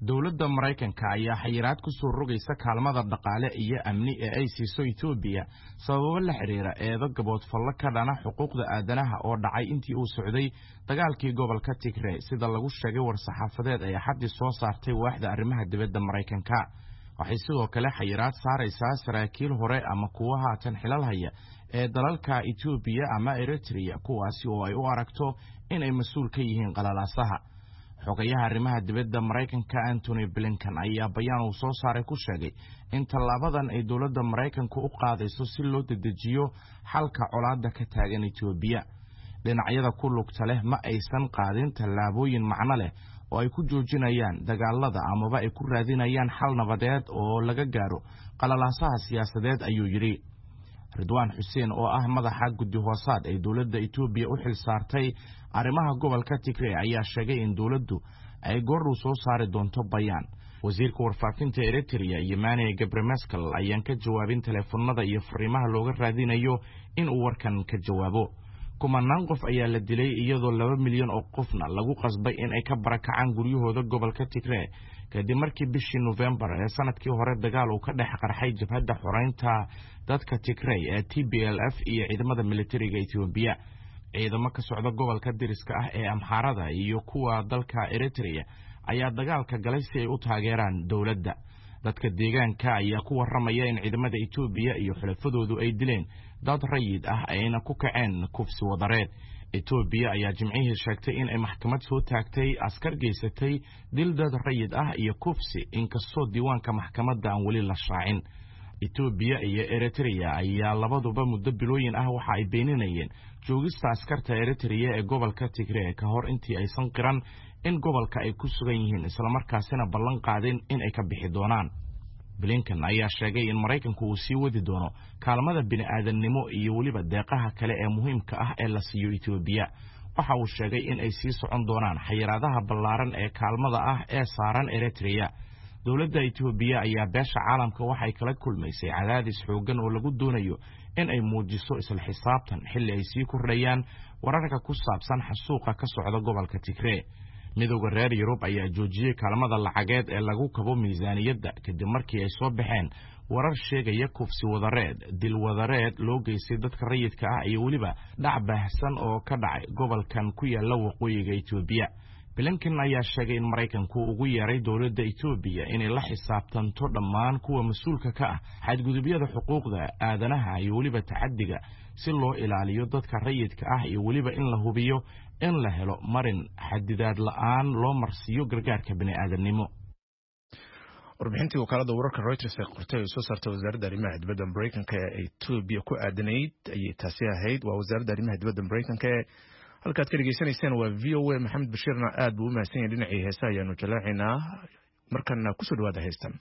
L: dowladda Mareykanka ayaa xayiraad ku soo rogaysa kaalmada dhaqaale iyo amni ee ay siiso Itoobiya sababo la xiriira eedo gabood falla ka dhana xuquuqda aadanaha oo dhacay intii uu socday dagaalkii gobolka Tigray sida lagu sheegay war-saxaafadeed ay xaddi soo saartay waaxda arrimaha dibadda Mareykanka. waxay sidoo kale xayiraad saaraysaa saraakiil hore ama kuwa haatan xilal haya ee dalalka Itoobiya ama Eritrea kuwaasi oo ay u aragto in ay mas'uul ka yihiin qalalaasaha. xogayaha arrimaha dibadda Mareykanka Anthony Blinken ayaa bayaan uu soo saaray ku sheegay in tallaabadan ay dowladda Mareykanku u qaadayso si loo dedejiyo xalka colaadda ka taagan Itoobiya. dhinacyada ku lugta leh ma aysan qaadin tallaabooyin macno leh oo ay ku joojinayaan dagaalada amaba ay ku raadinayaan xal nabadeed oo laga gaaro qalalaasaha siyaasadeed ayuu yiri. Ridwaan Xuseen oo ah madaxa guddi hoosaad ee dowladda Itoobiya u xil saartay arrimaha gobolka Tigray ayaa sheegay in dowladdu ay goor soo saari doonto bayaan. wasiirka warfaafinta Eritrea Yemane Gebremeskel ayaan ka jawaabin telefoonada iyo fariimaha looga raadinayo in uu warkan ka jawaabo. kumanaan qof ayaa la dilay iyadoo 2 milyan oo qofna lagu qasbay in ay ka barakacaan guryahooda gobolka Tigray kadib markii bishii November ee sanadkii hore dagaal uu ka dhex qarxay jabhadda xoreynta dadka Tigray ee TPLF iyo ciidamada militariga Itoobiya. ciidamo ka socda gobolka diriska ah ee Amharada iyo kuwa dalka Eritrea ayaa dagaalka galay si ay u taageeraan dowladda. dadka deegaanka ayaa ku waramaya in ciidamada Itoobiya iyo xulafadoodu ay dileen dad rayid ah ayna ku kaceen kufsi wadareed. Itoobiya ayaa jimcihii sheegtay in ay maxkamad soo taagtay askar geysatay dil dad rayid ah iyo kufsi inkastoo diiwaanka maxkamadda aan weli la shaacin. Itoobiya iyo Eritrea ayaa labaduba muddo bilooyin ah waxa ay beeninayeen joogista askarta Eritrea ee gobolka Tigray ka hor intii aysan qiran in gobolka ay ku sugan yihiin isla markaasina ballan qaadeen in ay ka bixi doonaan. Blinken ayaa sheegay in Mareykanku uu sii wadi doono kaalmada bini'aadanimo iyo waliba deeqaha kale ee muhiimka ah ee la siiyo Itoobiya. waxa uu sheegay in ay sii socon doonaan xayiraadaha ballaaran ee kaalmada ah ee saaran Eritrea. dowladda Itoobiya ayaa beesha caalamka waxay kala kulmaysay cadaadis xoogan oo lagu doonayo in ay muujiso isla xisaabtan xilli ay sii kordhayaan wararka ku saabsan xasuuqa ka socda gobolka Tigray. midowga reer Yurub ayaa joojiyay kaalmada lacageed ee lagu kabo miisaaniyadda kadib markii ay soo baxeen warar sheegaya kufsi wadareed, dil wadareed loo geystay dadka rayidka ah iyo waliba dhac baahsan oo ka dhacay gobolkan ku yaala waqooyiga Itoobiya. Blinken ayaa sheegay in Mareykanku ugu yeeray dowladda Itoobiya inay la xisaabtanto dhammaan kuwa mas'uulka ka ah xadgudubyada xuquuqda aadanaha iyo waliba tacaddiga si loo ilaaliyo dadka rayidka ah iyo waliba in la hubiyo in la helo marin xadidaad la'aan loo marsiyo gargaarka bini'aadanimo.
A: warbixintii wakaalada wararka Reuters ee qortay oo soo saartay wasaaradda arrimaha dibadda Mareykanka ee Itoobiya ku aadanayd ayay taasi ahayd. waa wasaaradda arrimaha dibadda Mareykanka halkaad ka dhageysanaysaan waa VOA. Maxamed Bashiirna aad buu u mahadsan yahay dhinacii heesaha ayaanu jalaacaynaa. markana ku soo dhawaada heestan.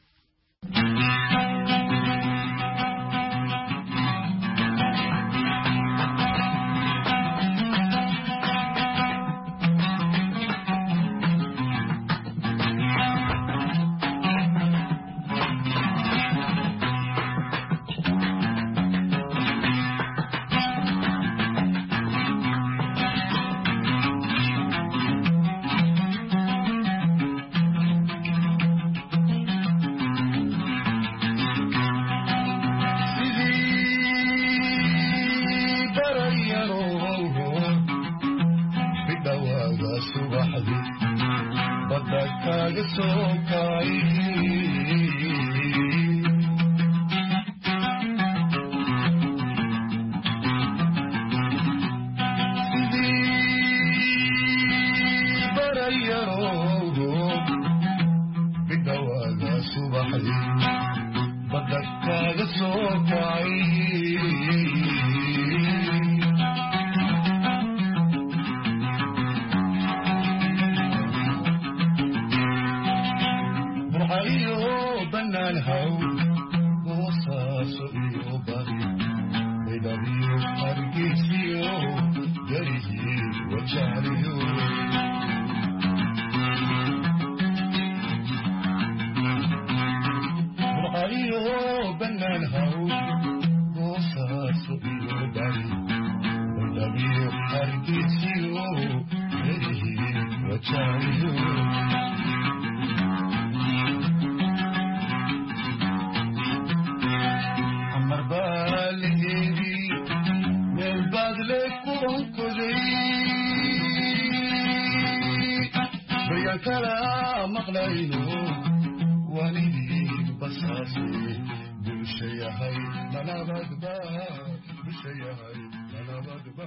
M: badayno walidii basaasi bulshayahay nalabadba bulshayahay nalabadba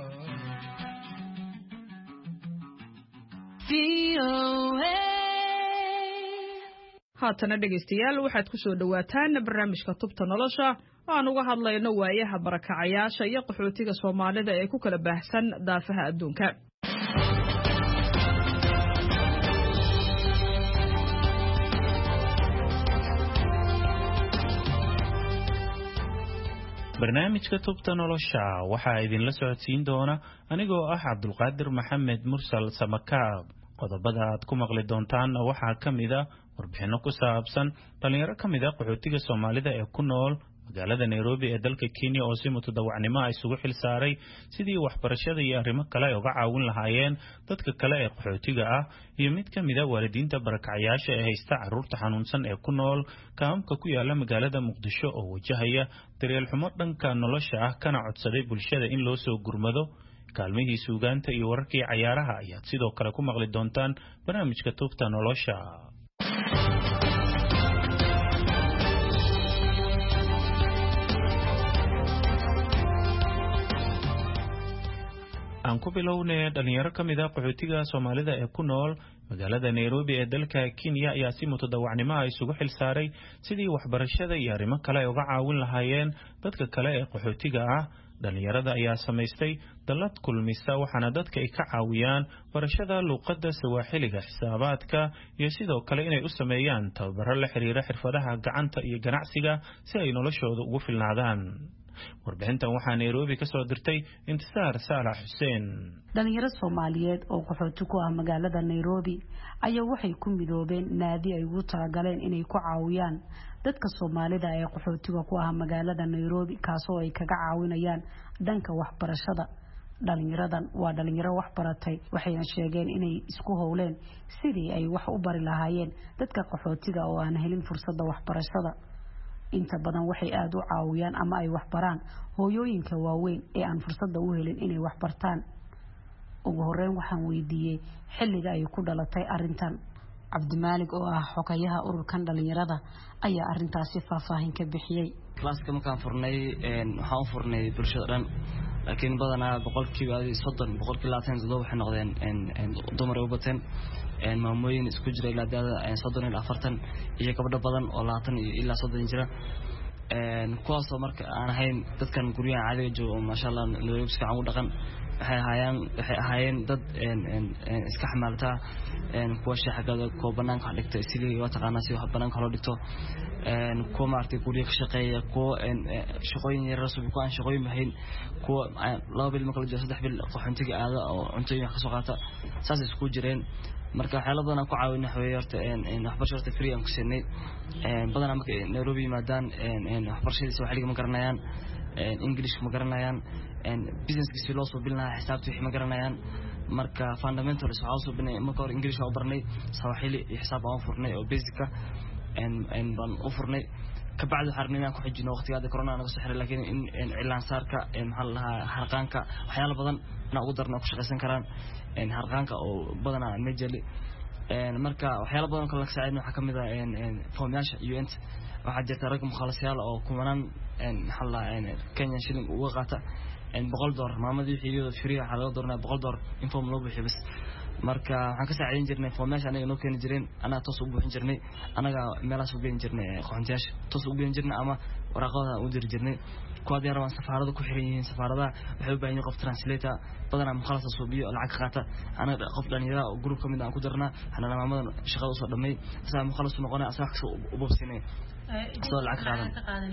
N: haatana dhegaystayaal waxaad ku soo dhowaataan barnaamijka tubta nolosha aan uga hadlayno waayaha barakacayaasha iyo qaxootiga Soomaalida ee ku kala baahsan daafaha adduunka.
O: barnaamijka tubta nolosha waxaa idinla socodsiin doona anigoo ah Cabdulqaadir Maxamed Mursal Samakaab. qodobada aad ku maqli doontaan waxaa ka mid ah warbixino ku saabsan dhalinyaro ka mid ah qaxootiga Soomaalida ee ku nool magaalada Nairobi ee dalka Kenya oo si mutadawacnimo ah isugu xil saaray sidii waxbarashada iyo arrimo kale uga caawin lahaayeen dadka kale ee qaxootiga ah iyo mid ka mid ah waalidiinta barakacayaasha ee haysta carruurta xanuunsan ee ku nool kaamka ku yaala magaalada Muqdisho oo wajahaya daryeel xumo dhanka nolosha ah kana codsaday bulshada in loo soo gurmado. kaalmihii suugaanta iyo wararkii cayaaraha ayaad sidoo kale ku maqli doontaan barnaamijka tubta nolosha. aan ku bilownay dhalinyaro ka mid ah qaxootiga Soomaalida ee ku nool magaalada Nairobi ee dalka Kenya ayaa si mutadawacnimo ah isugu xil saaray sidii waxbarashada iyo arrimo kale uga caawin lahaayeen dadka kale ee qaxootiga ah. dhalinyarada ayaa samaystay dallad kulmisa waxaana dadka ay ka caawiyaan barashada luqadda Swahiliga, xisaabaadka iyo sidoo kale inay u sameeyaan tababaro la xiriira xirfadaha gacanta iyo ganacsiga si ay noloshooda ugu filnaadaan. warbixintan waxaa Nairobi ka soo dirtay Intisaar Saalax Xuseen.
P: dhalinyaro Soomaaliyeed oo qaxooti ku ah magaalada Nairobi ayaa waxay ku midoobeen naadi ay ugu talagaleen inay ku caawiyaan dadka Soomaalida ee qaxootiga ku ah magaalada Nairobi kaasoo ay kaga caawinayaan dhanka waxbarashada. dhalinyaradan waa dhalinyaro wax baratay waxayna sheegeen inay isku howleen sidii ay wax u bari lahaayeen dadka qaxootiga oo aan helin fursadda waxbarashada. inta badan waxay aad u caawiyaan ama ay wax baraan hooyooyinka waaweyn ee aan fursadda u helin inay wax bartaan. ugu horeyn waxaan weydiiyey xilliga ay ku dhalatay arintan. Cabdimaalig oo ah xogayaha ururkan dhalinyarada ayaa arintaasi faahfaahin ka bixiyay.
Q: klaaska markaan furnay waxaan u furnay bulshada dhan laakiin badanaa boqolkiiba 30 boqolkiiba 27 waxay noqdeen dumar u bateen maamooyin isku jira ilaa 30 ilaa 40 iyo gabdho badan oo 20 ilaa 30 jira kuwaas oo marka aan ahayn dadkan guryaha caadiga jooga ma sha Allah Nairobi iska aan u dhaqan waxay ahaayeen dad iska xamaalta kuwa shaqada ko banaanka dhigtay sidii waa taqaana si wax banaanka loo dhigto kuwa maartay guriga ka shaqeeya kuwa shaqooyin yar rasmi ku aan shaqooyin mahayn kuwa 2 bil marka la joogo 3 bil qaxoontiga aada oo cuntooyin ka soo qaata saas isku jireen. marka waxyaalo badan aan ku caawinay xooyarta waxbarashada free aan ku siinay badanaa marka Nairobi yimaadaan waxbarashada Swahili ma garanayaan English ma garanayaan business si loo soo bilnaa xisaabta wixii ma garanayaan. marka fundamentals waxa soo binay marka hore English oo barnay Swahili iyo xisaab aan furnay oo basic ah baan u furnay ka bacdi xarnina ku xijino waqtiga corona naga soo xiray laakiin in cilaan saarka maxaa la harqaanka waxyaalo badan na ugu darna ku shaqeysan karaan harqaanka oo badanaa majali marka waxyaalo badan kala saacidna waxa kamid ah foomyaasha UN waxa jirta rag mukhalasiyaal oo kumanaan maxaa la Kenya shilling uga qaata $100 maamadii xiyado free waxa laga doornaa $100 in foom loo bixiyo bas. marka waxaan ka saacidin jirnay foomyaasha anaga noo keen jireen ana toos u buuxin jirnay anaga meelaas u geyn jirnay qoontiyaasha toos u geyn jirnay ama waraqada u dir jirnay kuwa diyaarwan safaarada ku xiran yihiin safaarada waxay u baahan yihiin qof translator badanaa mukhalasa suubiyo lacag qaata anaga qof dhalinyaro oo group kamid aan ku darnaa xanana maamada shaqada u soo dhamay asaa mukhalas noqonay asaa u bobsinay soo lacag qaadan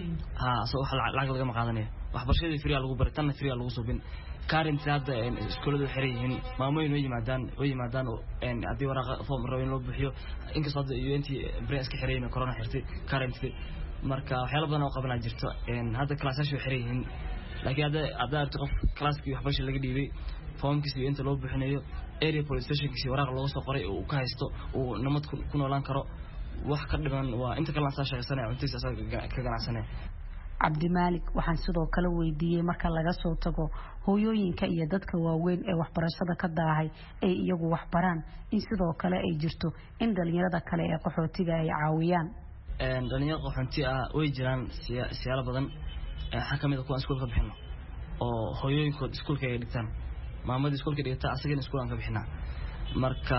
Q: soo wax lacag laga ma qaadanay waxbarashada free lagu baray tan free lagu suubin current hadda iskuuladu xiran yihiin maamooyin way yimaadaan oo hadii waraqa form rooyin loo bixiyo inkastoo hadda UNT break iska xiran corona xirtay currently marka waxyaalo badan oo qabanaa jirto hadda classashu xiran yihiin laakiin hadda qof classkii waxbarasho laga dhiibay formkiisa inta loo bixinayo area police stationkiisa waraaq looga soo qoray oo ka haysto oo nabad ku noolaan karo wax ka dhiman waa inta kala soo shaqeysanay cuntiisa ka ganacsanay.
P: cabdimaalik waxaan sidoo kale weydiiyey marka laga soo tago hooyooyinka iyo dadka waaweyn ee waxbarashada ka daahay ay iyagu waxbaraan in sidoo kale ay jirto in dhalinyarada kale ee qaxootiga ay caawiyaan
Q: dhalinyaro qaxoonti ah way jiraan siyaalo badan waxaa ka mid ah kuwa iskuulka bixino oo hooyooyinkood iskuulka ay dhigtaan maamadii iskuulka dhigata asagana iskuulaan ka bixinaa marka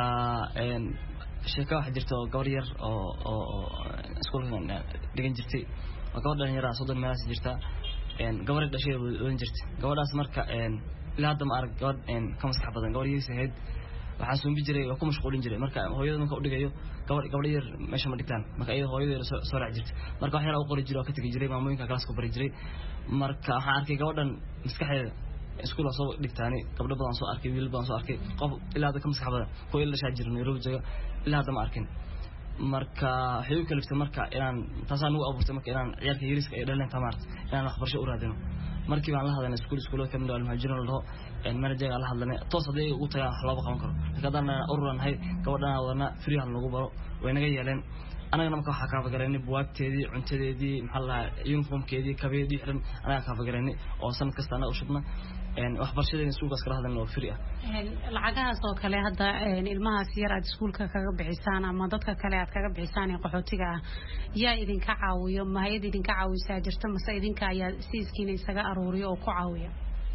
Q: sheeka waxa jirta oo gabar yar oo iskuulka dhigan jirtay waa gabar dhalinyaro ah 30 meelaas jirta gabar dhashay oo jirtay gabadhaas marka ilaa hadda ma arag gabar ka maskax badan gabar yar saheed waxaan soo jiray oo ku mashquulin jiray marka hooyada marka u dhigayo gabar yar meesha ma dhigtaan marka ay hooyada soo raac jirtay marka wax yar oo qori jiray oo ka tagi jiray maamooyinka class ku bari jiray marka waxaan arkay gabadhan maskaxeeda iskuul soo dhigtaani gabdho badan soo arkay wiil badan soo arkay qof ilaa hadda ka maskax badan hooyada la shaa jiray Nairobi jooga ilaa hadda ma arkin marka waxay u kaliftay marka inaan taasaan ugu abuurtay marka inaan ciyaarka yariska ay dhaleen tamaart inaan waxbarasho u raadino markii baan la hadalnay iskuulada ka mid ah almaajirin oo manager la hadlanay toos haday ugu tagaa wax laba qaban karo kadana ururanahay gabadhana wadana free hal lagu baro way naga yeeleen anagana marka waxa ka fagareynay buwaagteedii cuntadeedii maxaa la uniformkeedii kabeedii xiran anaga ka fagareynay oo sanad kasta ana u shubna waxbarashadeena iskuulkaas kala hadalnay oo free ah
P: lacagahaas oo kale hadda ilmahaas yar aad iskuulka kaga bixisaan ama dadka kale aad kaga bixisaan ee qaxootiga ah yaa idinka caawiyo ma hay'ad idinka caawisa jirta mase idinka ayaa siiskiina isaga aruuriyo oo ku caawiya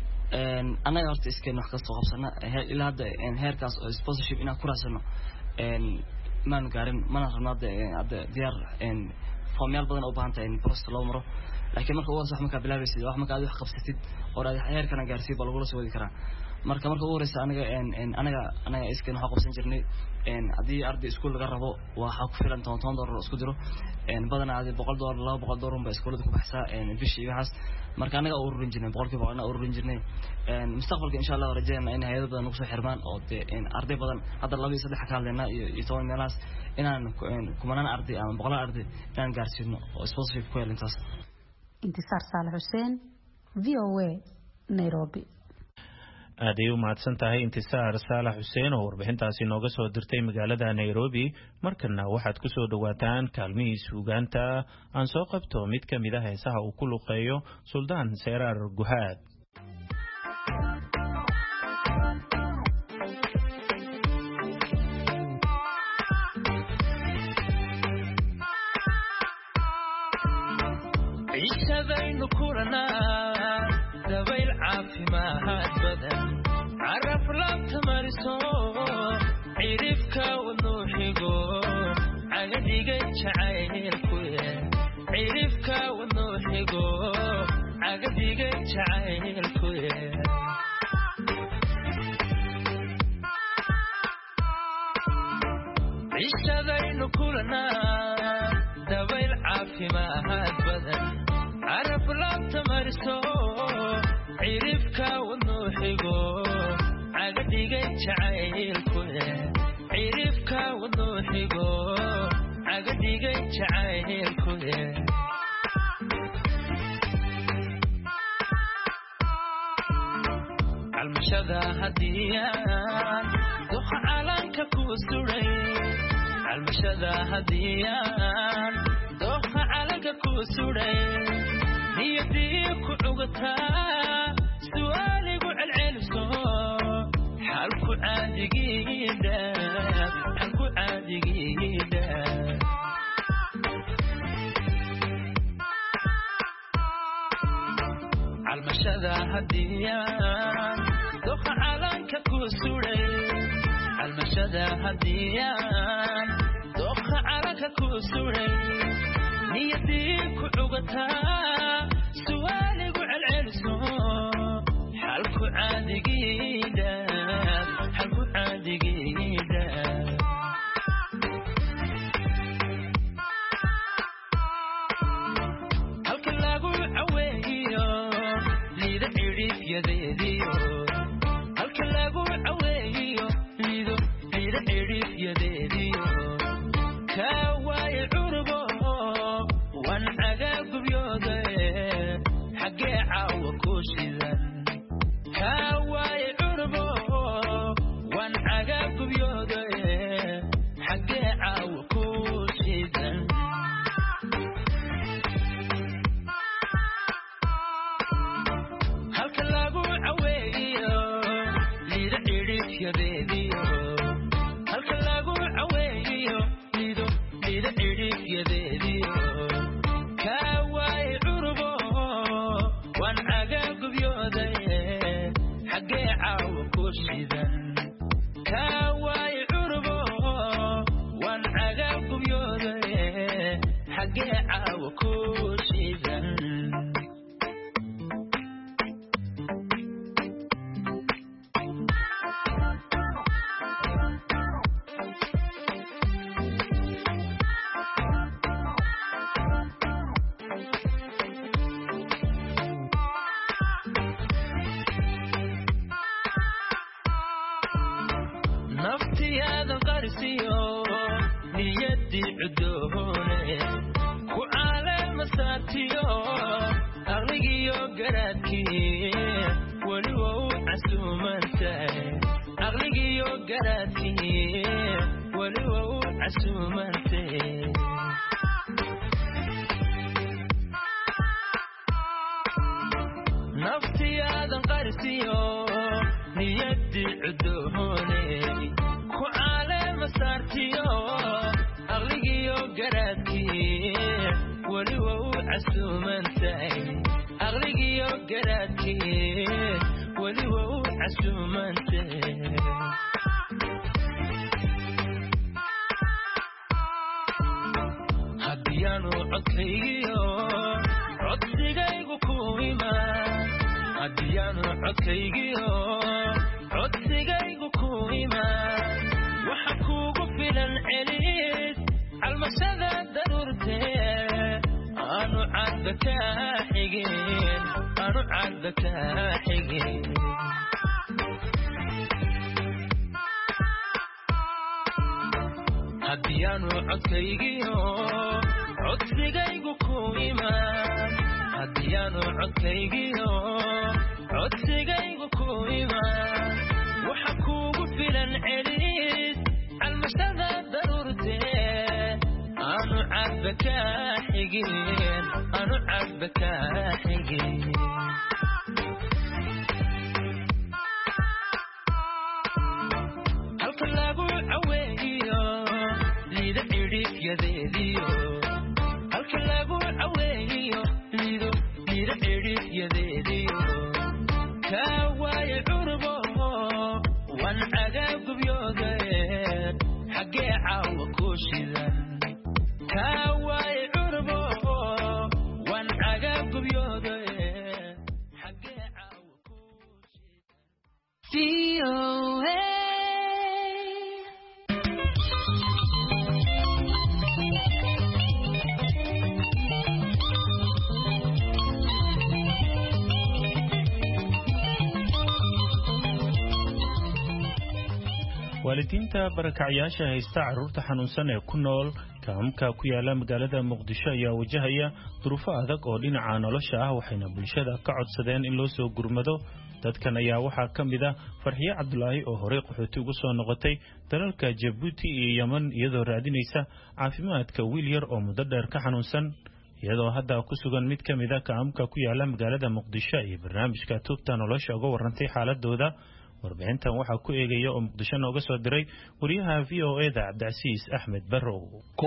Q: anaga horta iskeen wax kasta qabsana ilaa hadda heerkaas oo sponsorship ina ku raasano maan gaarin mana rabnaa hadda diyaar formyaal badan oo baahanta in process loo maro laakiin marka uu wax marka bilaabaysid wax marka aad wax qabsatid oo aad heerkan gaarsiin bal lagu soo wadi karaa marka uu horeysa anaga iskeen waxa qabsan jirnay hadii arday iskuul laga rabo waxa ku filan $10 isku diro badan aad $100 $200 ba iskuulada ku baxsaa bishii waxaas marka anaga ururin jirnay boqolkiiba ana ururin jirnay mustaqbalka insha Allah rajayna in hay'ado badan ugu soo xirmaan oo arday badan hadda 2-3 ka hadlayna iyo 10 meelaas inaan kumanaan arday ama boqolaal arday inaan gaarsiino oo sponsorship ku yeelantaas
P: intisaar Saalax Xuseen VOA Nairobi
O: aad ay u mahadsan tahay intisaar Saalax Xuseen oo warbixintaasi nooga soo dirtay magaalada Nairobi markana waxaad ku soo dhawaataan kaalmihii suugaanta aan soo qabto mid ka mid ah heesaha uu ku luqeeyo Suldaan Seeraar Guhaad
R: عيشتين كلنا دبيل عافيمات بدن عرف لم تمارسو عرفك ونوحيقو عقديق جعيلكو عرفك ونوحيقو عقديق جعيلكو عيشتين كلنا دبيل عافيمات بدن عرف لم تمارسو عرفك ونوحيقو عقديق جعيلكو عرفك ونوحيقو عقديق جعيلكو عالمشاذا هديان دوخ عالانك كوسوري عالمشاذا هديان دوخ عالانك كوسوري نيديك عقتها سؤالي وعالعلسو حالكو عادي جيدا حالكو عادي جيدا عالمشاذا هديان دوخ عالانك كوسوري عالمشاذا هديان دوخ عالانك كوسوري نيديك عقتها سؤالي وعالعلسو حالكو عادي جيدا حالكو عادي جيدا halka lagu caweeyo liida cirif yadeediyo halka lagu caweeyo liida cirif yadeediyo ka way curbo wan aga gubyooda xagee caawa ku shidan ka way curbo wan aga gubyooda xagee caawa ku shidan waan cagagubyooday xaggee caawa ku shidan kaa waay curbo waan cagagubyooday xaggee caawa ku shidan naftiyaada qarsiyo niyadii cudoone ku caalama saartiyo aqligiyo garaadkii weli wow casuumantahay aqligiyo garaadkii weli wow casuumantahay naftiyaada qarsiyo niyadii cudoone ku caalama saartiyo aqligiyo garaadkii weli wow casuumantahay aqligiyo garaadkii weli wow casuumantahay haddiyaanu codkaygiyo codsigaygu ku imaan haddiyaanu codkaygiyo codsigaygu ku imaan waxa kuugu filan celis calmashada daruurtee aanu cadda kaa xigin aanu cadda kaa xigin haddiyaanu codkaygiyo codsigaygu ku imaan haddiyaanu codkaygiyo codsigaygu ku imaan waxa kuugu filan celis calmashada daruurtee aanu cadba kaa xigin aanu cadba kaa xigin halka lagu caweeyo liida cidhifyadeediyo halka lagu caweeyo liida cidhifyadeediyo kaa waaye curbo waan cagagubyooday xaggee caawa ku shidan kaa waaye curbo waan cagagubyooday xaggee caawa ku shidan
O: waalidiinta barakacyaasha haysta carruurta xanuunsan ee ku nool kaamka ku yaala magaalada muqdisho ayaa wajahaya duruufo adag oo dhinaca nolosha ah waxayna bulshada ka codsadeen in loo soo gurmado dadkan ayaa waxaa ka mid ah Farxiye Cabdulaahi oo horey qaxooti ugu soo noqotay dalalka Djibouti iyo Yemen iyadoo raadinaysa caafimaadka wiil yar oo muddo dheer ka xanuunsan iyadoo hadda ku sugan mid ka mid ah kaamka ku yaala magaalada muqdisho iyo barnaamijka Tubta Nolosha uga warantay xaaladooda warbixintan waxaa ku eegaya oo muqdisho nooga soo diray wariyaha VOA-da Cabdicasiis Axmed Barrow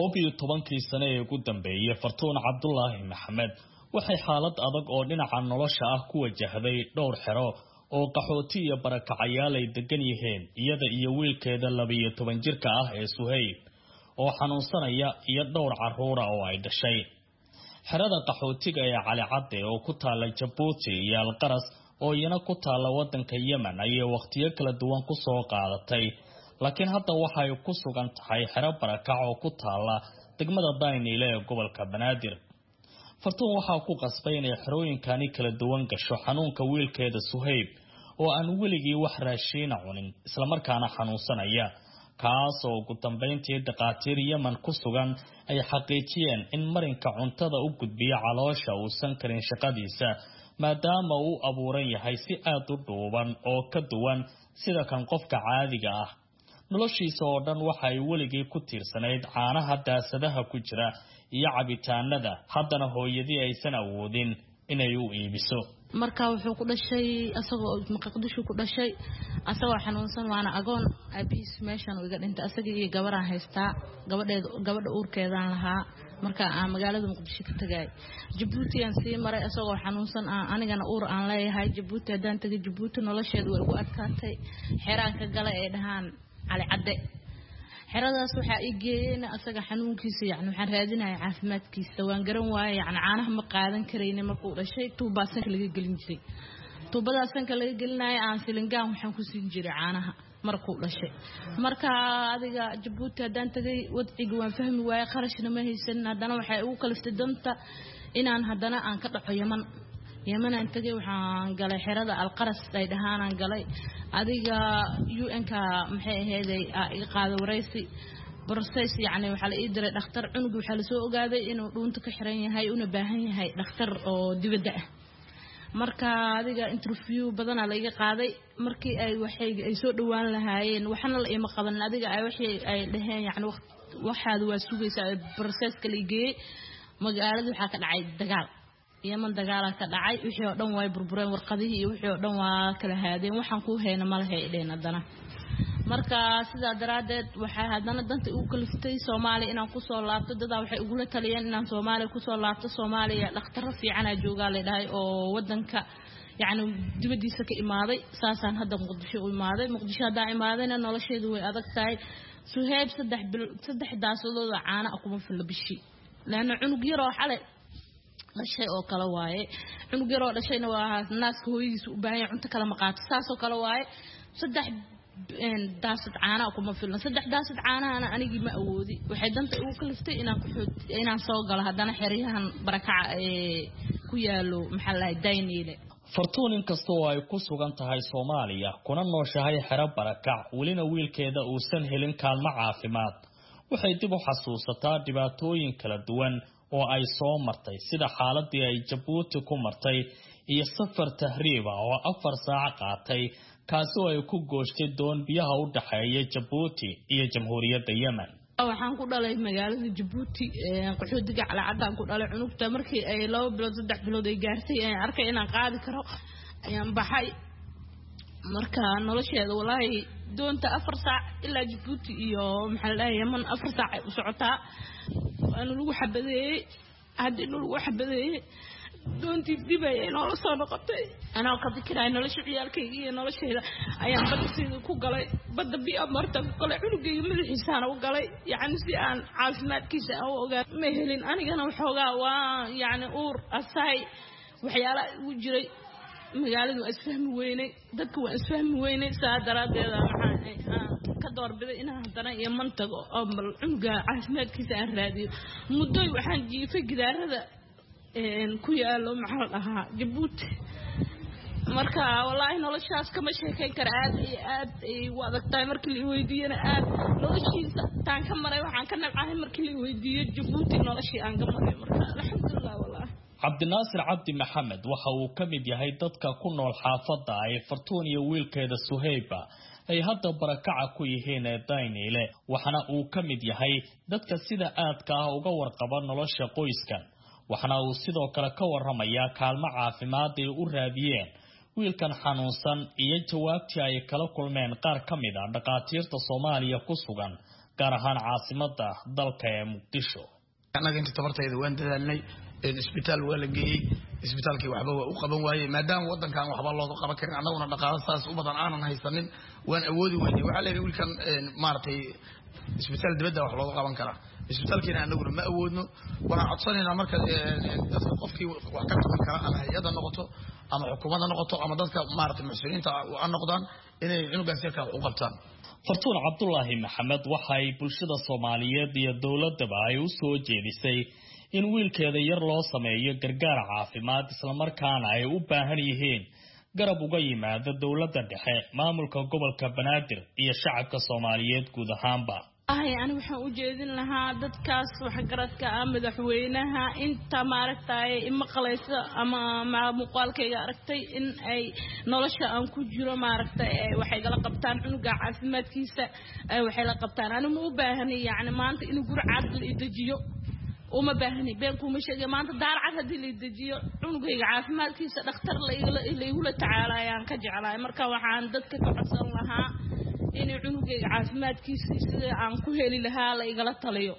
S: 11 sano ee ugu dambeeyay Fartuun Cabdulaahi Maxamed waxay xaalad adag oo dhinaca nolosha ah ku wajahday dhowr xero oo qaxooti iyo barakacayaal ay degan yihiin iyada iyo wiilkeeda 12 jirka ah ee Suhayb oo xanuunsanaya iyo dhowr carruur oo ay dhashay xerada qaxootiga ee Cali Cadde oo ku taala Djibouti iyo Alqaras oo iyana ku taala wadanka Yemen ayay waqtiyo kala duwan ku soo qaadatay laakiin hadda waxay ku sugan tahay xero barakac oo ku taala degmada Daynile ee gobolka Banaadir Fartuun waxa ku qasbay inay xerooyinkani kala duwan gasho xanuunka wiilkeeda Suhayb oo aan weligii wax raashin cunin isla markaana xanuunsanaya kaas oo ugu dambeyntii dhaqaatiir Yemen ku sugan ay xaqiijiyeen in marinka cuntada u gudbiyo caloosha uusan karin shaqadiisa maadaama uu abuuran yahay si aad u dhuuban oo ka duwan sida kan qofka caadiga ah noloshiisa oo dhan waxa ay weligii ku tiirsanayd caanaha daasadaha ku jira iyo cabitaanada haddana hooyadii aysan awoodin inay u iibiso
J: marka wuxuu ku dhashay asagoo maqdisho ku dhashay asagoo xanuunsan waana agoon abiis meeshan uu iga dhintay asaga iyo gabar aan haystaa gabadha uurkeedaan lahaa
F: marka aan magaalada Muqdisho ka tagay Djibouti aan sii maray asagoo xanuunsan anigana uur aan leeyahay Djibouti hadaan tagay Djibouti nolosheedu way ugu adkaatay xiraanka galay ee dhahaan Ali Cadde xiradaas waxa ay geeyeen asaga xanuunkiisa waxaan raadinayaa caafimaadkiisa waan garan waayay caanaha ma qaadan kareyna markuu dhashay tuubaasan laga gelin jiray tuubadaasan laga gelinayo aan silingaan waxaan ku siin jiray caanaha markuu dhashay marka adiga Djibouti hadaan tagay wadciga waan fahmi waayay qarashna ma haysan hadana waxay ugu kaliftay danta inaan hadana aan ka dhaco Yemen aan tagay waxaan galay xirada Alqaras ay dhahaan aan galay adiga UN-ka maxay ahayd ay qaado wareysi process waxa la ii diray dhakhtar cunug waxa la soo ogaaday inuu dhuunta ka xiran yahay una baahan yahay dhakhtar oo dibadda ah marka adiga interview badan la iga qaaday markii ay soo dhawaan lahaayeen waxna la ima qaban adiga ay dhaheen waxaad waa sugaysaa process-ka la geeyay magaalada waxa ka dhacay dagaal Yemen dagaal ka dhacay wixii oo dhan way burbureen warqadihii iyo wixii oo dhan waa kala haadeen waxaan ku heena ma lahayn hadana marka sida daraadeed waxa hadana danta uu kaliftay Soomaaliya inaan ku soo laabto dad waxay ugu la taliyeen inaan Soomaaliya ku soo laabto Soomaaliya dhakhtar fiican ay joogaa leedahay oo wadanka dibadiisa ka imaaday saasaan hadda Muqdisho u imaaday Muqdisho hadda imaadayna nolosheedu way adag tahay Suhayb 3 daasadooda caana kuma fil bishi laana cunug yar oo xalay dhashay oo kala waaye cunug yar oo dhashayna waa naaska hooyadiisa u baahan yahay cunto kala ma qaato saas oo kala waaye 3 daasad caana kuma filan 3 daasad caana anigii ma awoodi waxay danta ugu kaliftay inaan soo galo hadana xiriyahan barakaca ku yaalo maxallahay Dayniile
S: Fortune inkastoo ay ku sugan tahay Soomaaliya kuna nooshahay xero barakac walina wiilkeeda uusan helin kaalmo caafimaad waxay dib u xasuusataa dhibaatooyin kala duwan oo ay soo martay sida xaaladii ay Djibouti ku martay iyo safar tahriiba oo 4 saac qaatay kaasoo ay ku goostay doon biyaha u dhaxeeya Djibouti iyo Jamhuuriyadda Yemen
F: waxaan ku dhalay magaalada Djibouti qaxootiga calacadaan ku dhalay cunugta markii ay 2 bilood 3 bilood ay gaartay aan arkay inaan qaadi karo ayaan baxay marka nolosheeda wallahi doonta 4 saac ilaa Djibouti iyo maxallaha Yemen 4 saac ay u socotaa أنا لو حبذي هذا لو حبذي دونتي دبي أنا ولا صانقتي أنا وقت كده أنا ليش عيالكي أنا ليش هذا أيام بدي كوجلي بدي بأمرتك كل عنقي من الإنسان وقلي يعني سيان عاصمات كيسة أو مهلين أنا وحوجا ويعني أور الساي وحيالا وجري magaaladu isfahmi weynay dadku waa isfahmi weynay saadaradeeda ka doorbiday inaan hadana iyo mantago oo cunuga caafimaadkiisa aan raadiyo muddo waxaan jiifay gidaarada ku yaalo maxal ahaa Djibouti marka wallahi noloshaas kama sheekayn kara aad ay wadagtay markii la weydiiyana aad noloshiisa taan ka maray waxaan ka nabcahay markii la weydiiyo Djibouti noloshii aan ka maray marka alxamdulillah wallahi
S: Cabdinaasir Cabdi Maxamed waxa uu ka mid yahay dadka ku nool xaafadda ay Fortune iyo wiilkeeda Suhayba ay hadda barakaca ku yihiin Dayniile waxana uu ka mid yahay dadka sida aadka ah uga warqaba nolosha qoyskan waxana uu sidoo kale ka warramaya kaalmo caafimaad ay u raadiyeen wiilkan xanuunsan iyo jawaabtii ay kala kulmeen qaar ka mid ah dhaqaatiirta Soomaaliya ku sugan gaar ahaan caasimadda dalka ee Muqdisho
T: anaga inta tabartayda waan dadaalnay isbitaal waa la geeyay isbitaalkii waxba waa u qaban waayay maadaama wadankan waxba loo qaban karin anaguna dhaqaale saas u badan aanan haysanin waan awoodi weynay waxa la yiri wiilkan maartay isbitaal dibadda wax loo qaban karaa isbitaalkiina anaguna ma awoodno waxaan codsanayna marka dadka qofkii wax ka qaban kara ama hay'adda noqoto ama xukuumadda noqoto ama dadka maartay mas'uuliyiinta u noqdaan inay cunugaas yarka u qabtaan
S: Fortune Cabdullaahi Maxamed waxay bulshada Soomaaliyeed iyo dawladaba ay u soo jeedisay in wiilkeeda yar loo sameeyo gargaar caafimaad isla markaana ay u baahan yihiin garab uga yimaada dawladda dhexe maamulka gobolka Banaadir iyo shacabka Soomaaliyeed guud ahaanba
F: أنا وحنا وجدنا هذا كاس وحجرات كمدحوينها أنت معرفتي إما قليسة أما مع مقال كي عرفتي إن أي نلشة أم كجرا معرفتي وحيد لقبتان إنه قاعد في مدكيسة وحيد لقبتان أنا مو باهني يعني ما أنت إنه جرا عدل إدجيو وما باهني بينكم مش ما أنت دار عدل إدجيو إنه قاعد في مدكيسة دكتور اللي يقول تعالى يعني كجعلة مركا وحندك كعصر لها إني عنقي عاصمات كيس عن كل اللي هلا يقلط عليه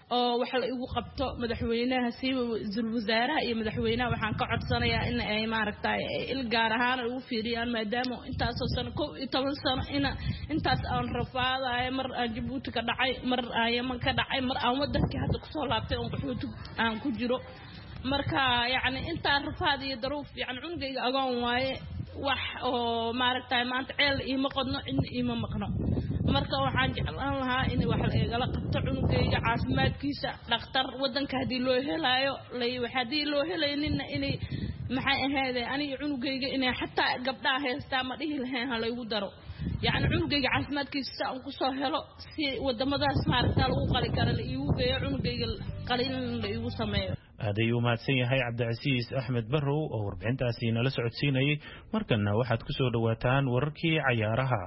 U: oo wax la igu qabto madaxweynaha siiba wasaaraha iyo madaxweynaha waxaan ka codsanayaa in ay maaragtay il gaar ahaan ugu fiiriyaan maadaama intaas oo sano 12 sano intaas aan rafaadahay mar aan Djibouti ka dhacay mar aan Yemen ka dhacay mar aan wadankii hadda ku soo laabtay oo qaxooti aan ku jiro marka yaani inta rafaad iyo daruuf yaani cunugayga agoon waaye wax oo maaragtay maanta ceel ima qodno in ima maqno marka waxaan jeclaan lahaa in wax la igala qabto cunugayga caafimaadkiisa dhakhtar wadanka hadii loo helaayo hadii loo helaynin inay maxay ahaydee aniga cunugayga inay xataa gabdhaha heestaa ma dhihi lahayn ha la igu daro يعني عنقي عاصمات كيسا وكسو هلو سي ودمداس مارتا لو قلي كara la iigu geeyo cunugayga qalin la iigu sameeyo
O: aadayu mahadsan yahay Cabdicasiis Axmed Barrow oo warbixintaasi nala socodsiinayay markana waxaad ku soo dhawaataan wararkii ciyaaraha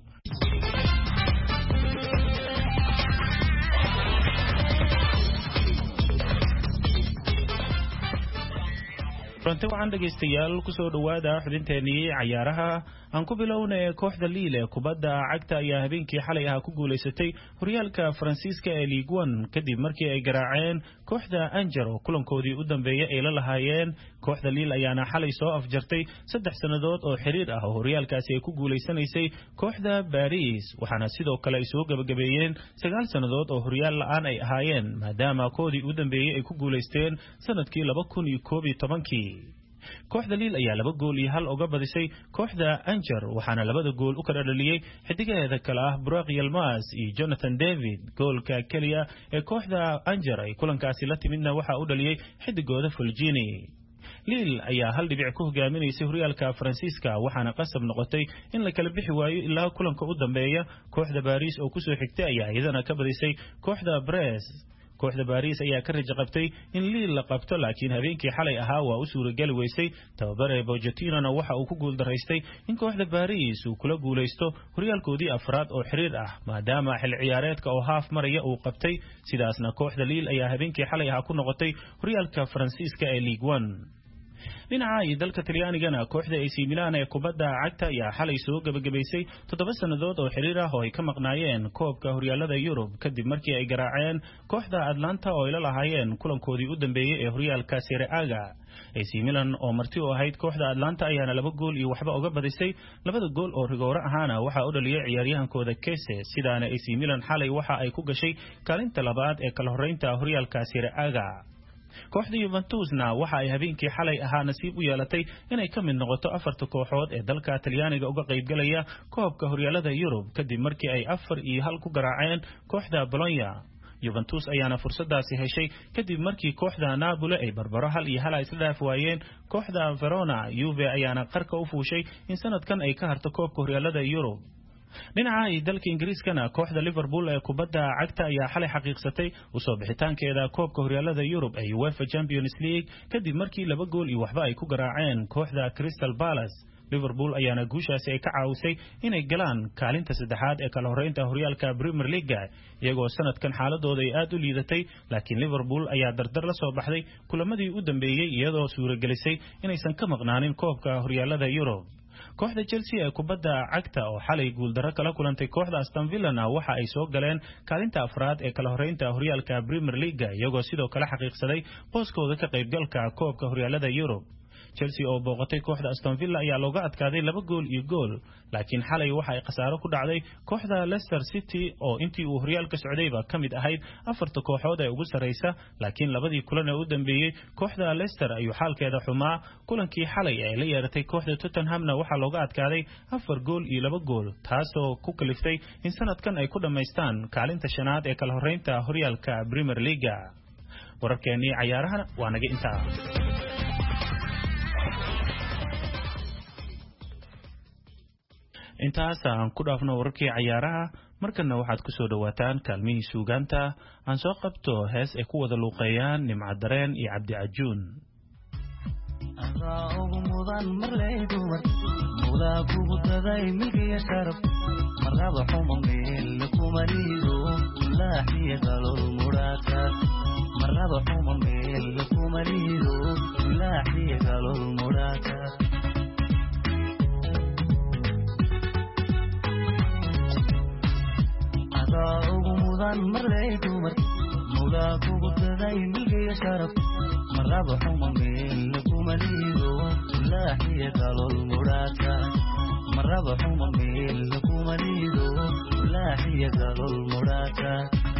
O: runtii waxaan dhageystayaal ku soo dhawaada xubinteennii ciyaaraha aan ku bilownay kooxda Lille kubadda cagta ayaa habeenkii xalay ah ku guuleysatay horyaalka Faransiiska ee Ligue 1 kadib markii ay garaaceen kooxda Angers oo kulankoodii u dambeeyay ay la lahaayeen kooxda Lille ayaana xalay soo afjartay 3 sanadood oo xiriir ah oo horyaalkaasi ay ku guuleysanaysay kooxda Paris waxaana sidoo kale ay soo gabagabeeyeen 9 sanadood oo horyaal la'aan ay ahaayeen maadaama koodii u dambeeyay ay ku guuleysteen sanadkii 2011 kooxda Lille ayaa 2 gool iyo 1 uga badisay kooxda Angers waxaana 2 gool u kala dhaliyay xidigaheeda kala ah Burak Yilmaz iyo Jonathan David goolka kaliya ee kooxda Angers ay kulankaasi la timidna waxa uu dhaliyay xidigooda Fulgini Lille ayaa hal dhibic ku hogaaminaysay horyaalka Faransiiska waxaana qasab noqotay in la kala bixi waayo ilaa kulanka u dambeeya kooxda Paris oo ku soo xigtay ayaa iyadana ka badisay kooxda Brest kooxda Paris ayaa ka rajo qabtay in Lille la qabto laakiin habeenkii xalay ahaa waa u suuragali weysay tababare Pochettino waxa uu ku guul daraystay in kooxda Paris uu kula guuleysto horyaalkoodii afraad oo xiriir ah maadaama xil ciyaareedka oo haaf maraya uu qabtay sidaasna kooxda Lille ayaa habeenkii xalay ahaa ku noqotay horyaalka Faransiiska ee Ligue 1 dhinaca dalka Talyaanigana kooxda AC Milan ee kubadda cagta ayaa xalay soo gabagabeysay 7 sanadood oo xiriir ah oo ay ka maqnaayeen koobka horyaalada Yurub kadib markii ay garaaceen kooxda Atlanta oo ay la lahaayeen kulankoodii u dambeeyay ee horyaalka Serie A AC Milan oo marti u ahayd kooxda Atlanta ayaana 2 gool iyo waxba uga badisay 2 gool oo rigoore ahaana waxa uu dhaliyay ciyaaryahankooda Kese sidaana AC Milan xalay waxa ay ku gashay kaalinta labaad ee kala horeynta horyaalka Serie A kooxda Juventusna waxa ay habeenkii xalay ahaa nasiib u yeelatay inay ka mid noqoto 4 kooxood ee dalka Talyaaniga uga qayb galaya koobka horyaalada Yurub kadib markii ay 4-1 ku garaaceen kooxda Bologna Juventus ayaana fursadaasi heshay kadib markii kooxda Napoli ay barbaro 1-1 isla dhaaf waayeen kooxda Verona Juve ayaana qarka u fuushay in sanadkan ay ka harto koobka horyaalada Yurub dhinaca dalka Ingiriiskana kooxda Liverpool ee kubadda cagta ayaa xalay xaqiiqsatay u soo bixitaankeeda koobka horyaalada Yurub ee UEFA Champions League kadib markii 2 gool iyo waxba ay ku garaaceen kooxda Crystal Palace Liverpool ayaana guushaasi ay ka caawisay inay galaan kaalinta saddexaad ee kala horeynta horyaalka Premier League iyagoo sanadkan xaaladooda ay aad u liidatay laakiin Liverpool ayaa dardar la soo baxday kulamadii u dambeeyay iyadoo suuragelisay inaysan ka maqnaanin koobka horyaalada Yurub kooxda Chelsea ee kubadda cagta oo xalay guul darro kala kulantay kooxda Aston Villa waxa ay soo galeen kaalinta afraad ee kala horeynta horyaalka Premier League iyagoo sidoo kale xaqiiqsaday booskooda ka qaybgalka koobka horyaalada Yurub Chelsea oo booqatay kooxda Aston Villa ayaa looga adkaaday 2 gool iyo gool laakiin xalay waxa ay qasaaro ku dhacday kooxda Leicester City oo intii uu horyaalka socdayba kamid ahayd 4 kooxood ee ugu sareysa laakiin labadii kulan ee u dambeeyay kooxda Leicester ayuu xaalkeeda xumaa kulankii xalay ay la yeeratay kooxda Tottenhamna waxa looga adkaaday 4 gool iyo 2 gool taasoo ku kaliftay in sanadkan ay ku dhameystaan kaalinta shanaad ee kala horeynta horyaalka Premier League wararkeennii ciyaaraha waa naga intaa intaas aan ku dhaafno wararkii ciyaaraha markana waxaad ku soo dhawaataan kaalmihii suugaanta aan soo qabto hees ay ku wada luuqeeyaan Nimca Dareen iyo Cabdi Cajuun
R: ugu mudan marley dumar mudaa kugu taday milkiya sharaf marraba xuma meel kuma liido laaxiya qalol muraadka marraba xuma meel kuma liido laaxiya qalol muraadka ugu mudan marley dumar mudaa مرض حمامين لكم ليدو لا حية للمراكة مرض حمامين لكم ليدو لا حية للمراكة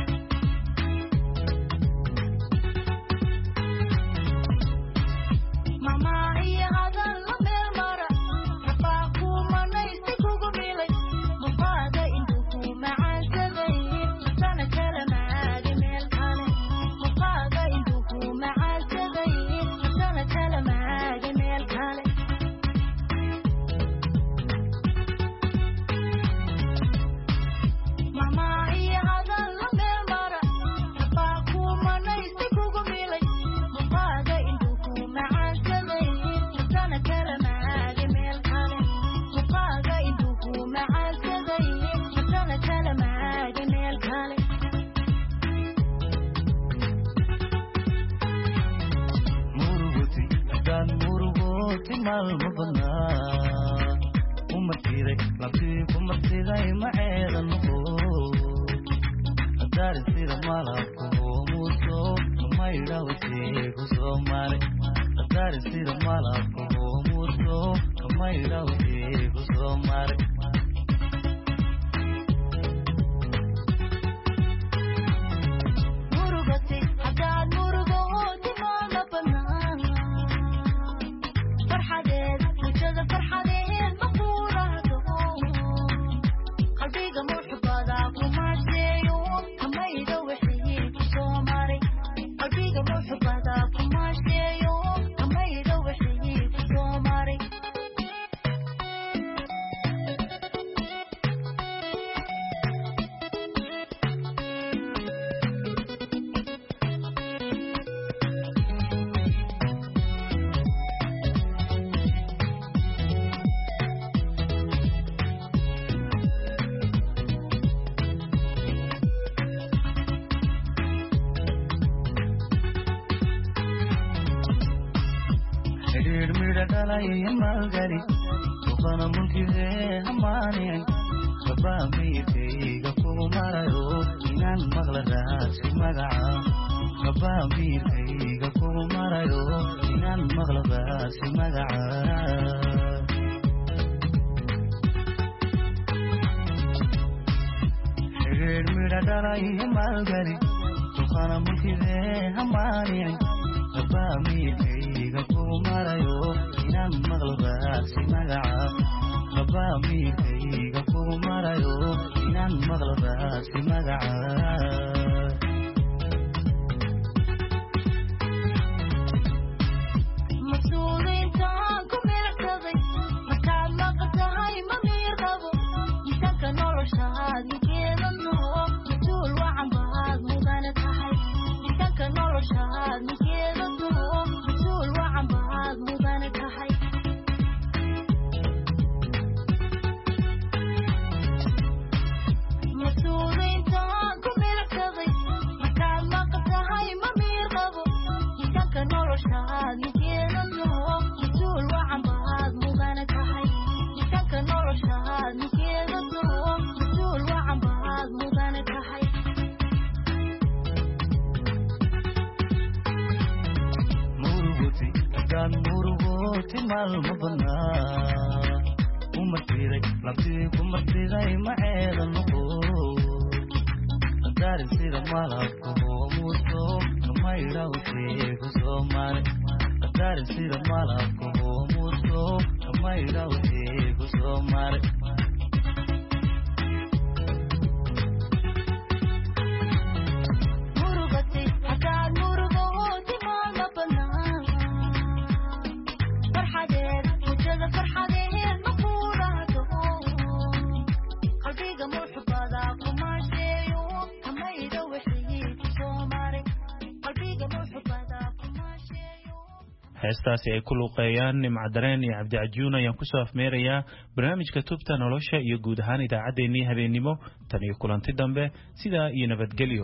O: heestaasi ay ku luuqeeyaan nimcadareen iyo cabdicajuun ayaan kusoo afmeerayaa barnaamijka tubta nolosha iyo guud ahaan idaacaddeenii habeennimo tan iyo kulanti dambe sidaa iyo nabadgelyo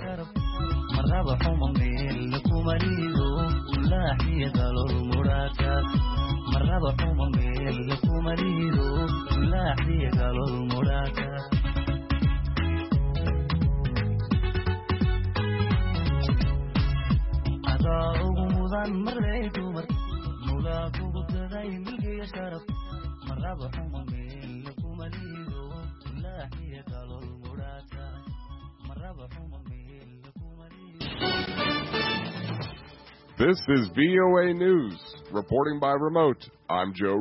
R: ugu mudan maray milkiya sharaf maraba xuma meel kuma liido laaxiya kalol muraata maraba xuma meel kuma liido.
C: This is VOA News. Reporting by remote, I'm Joe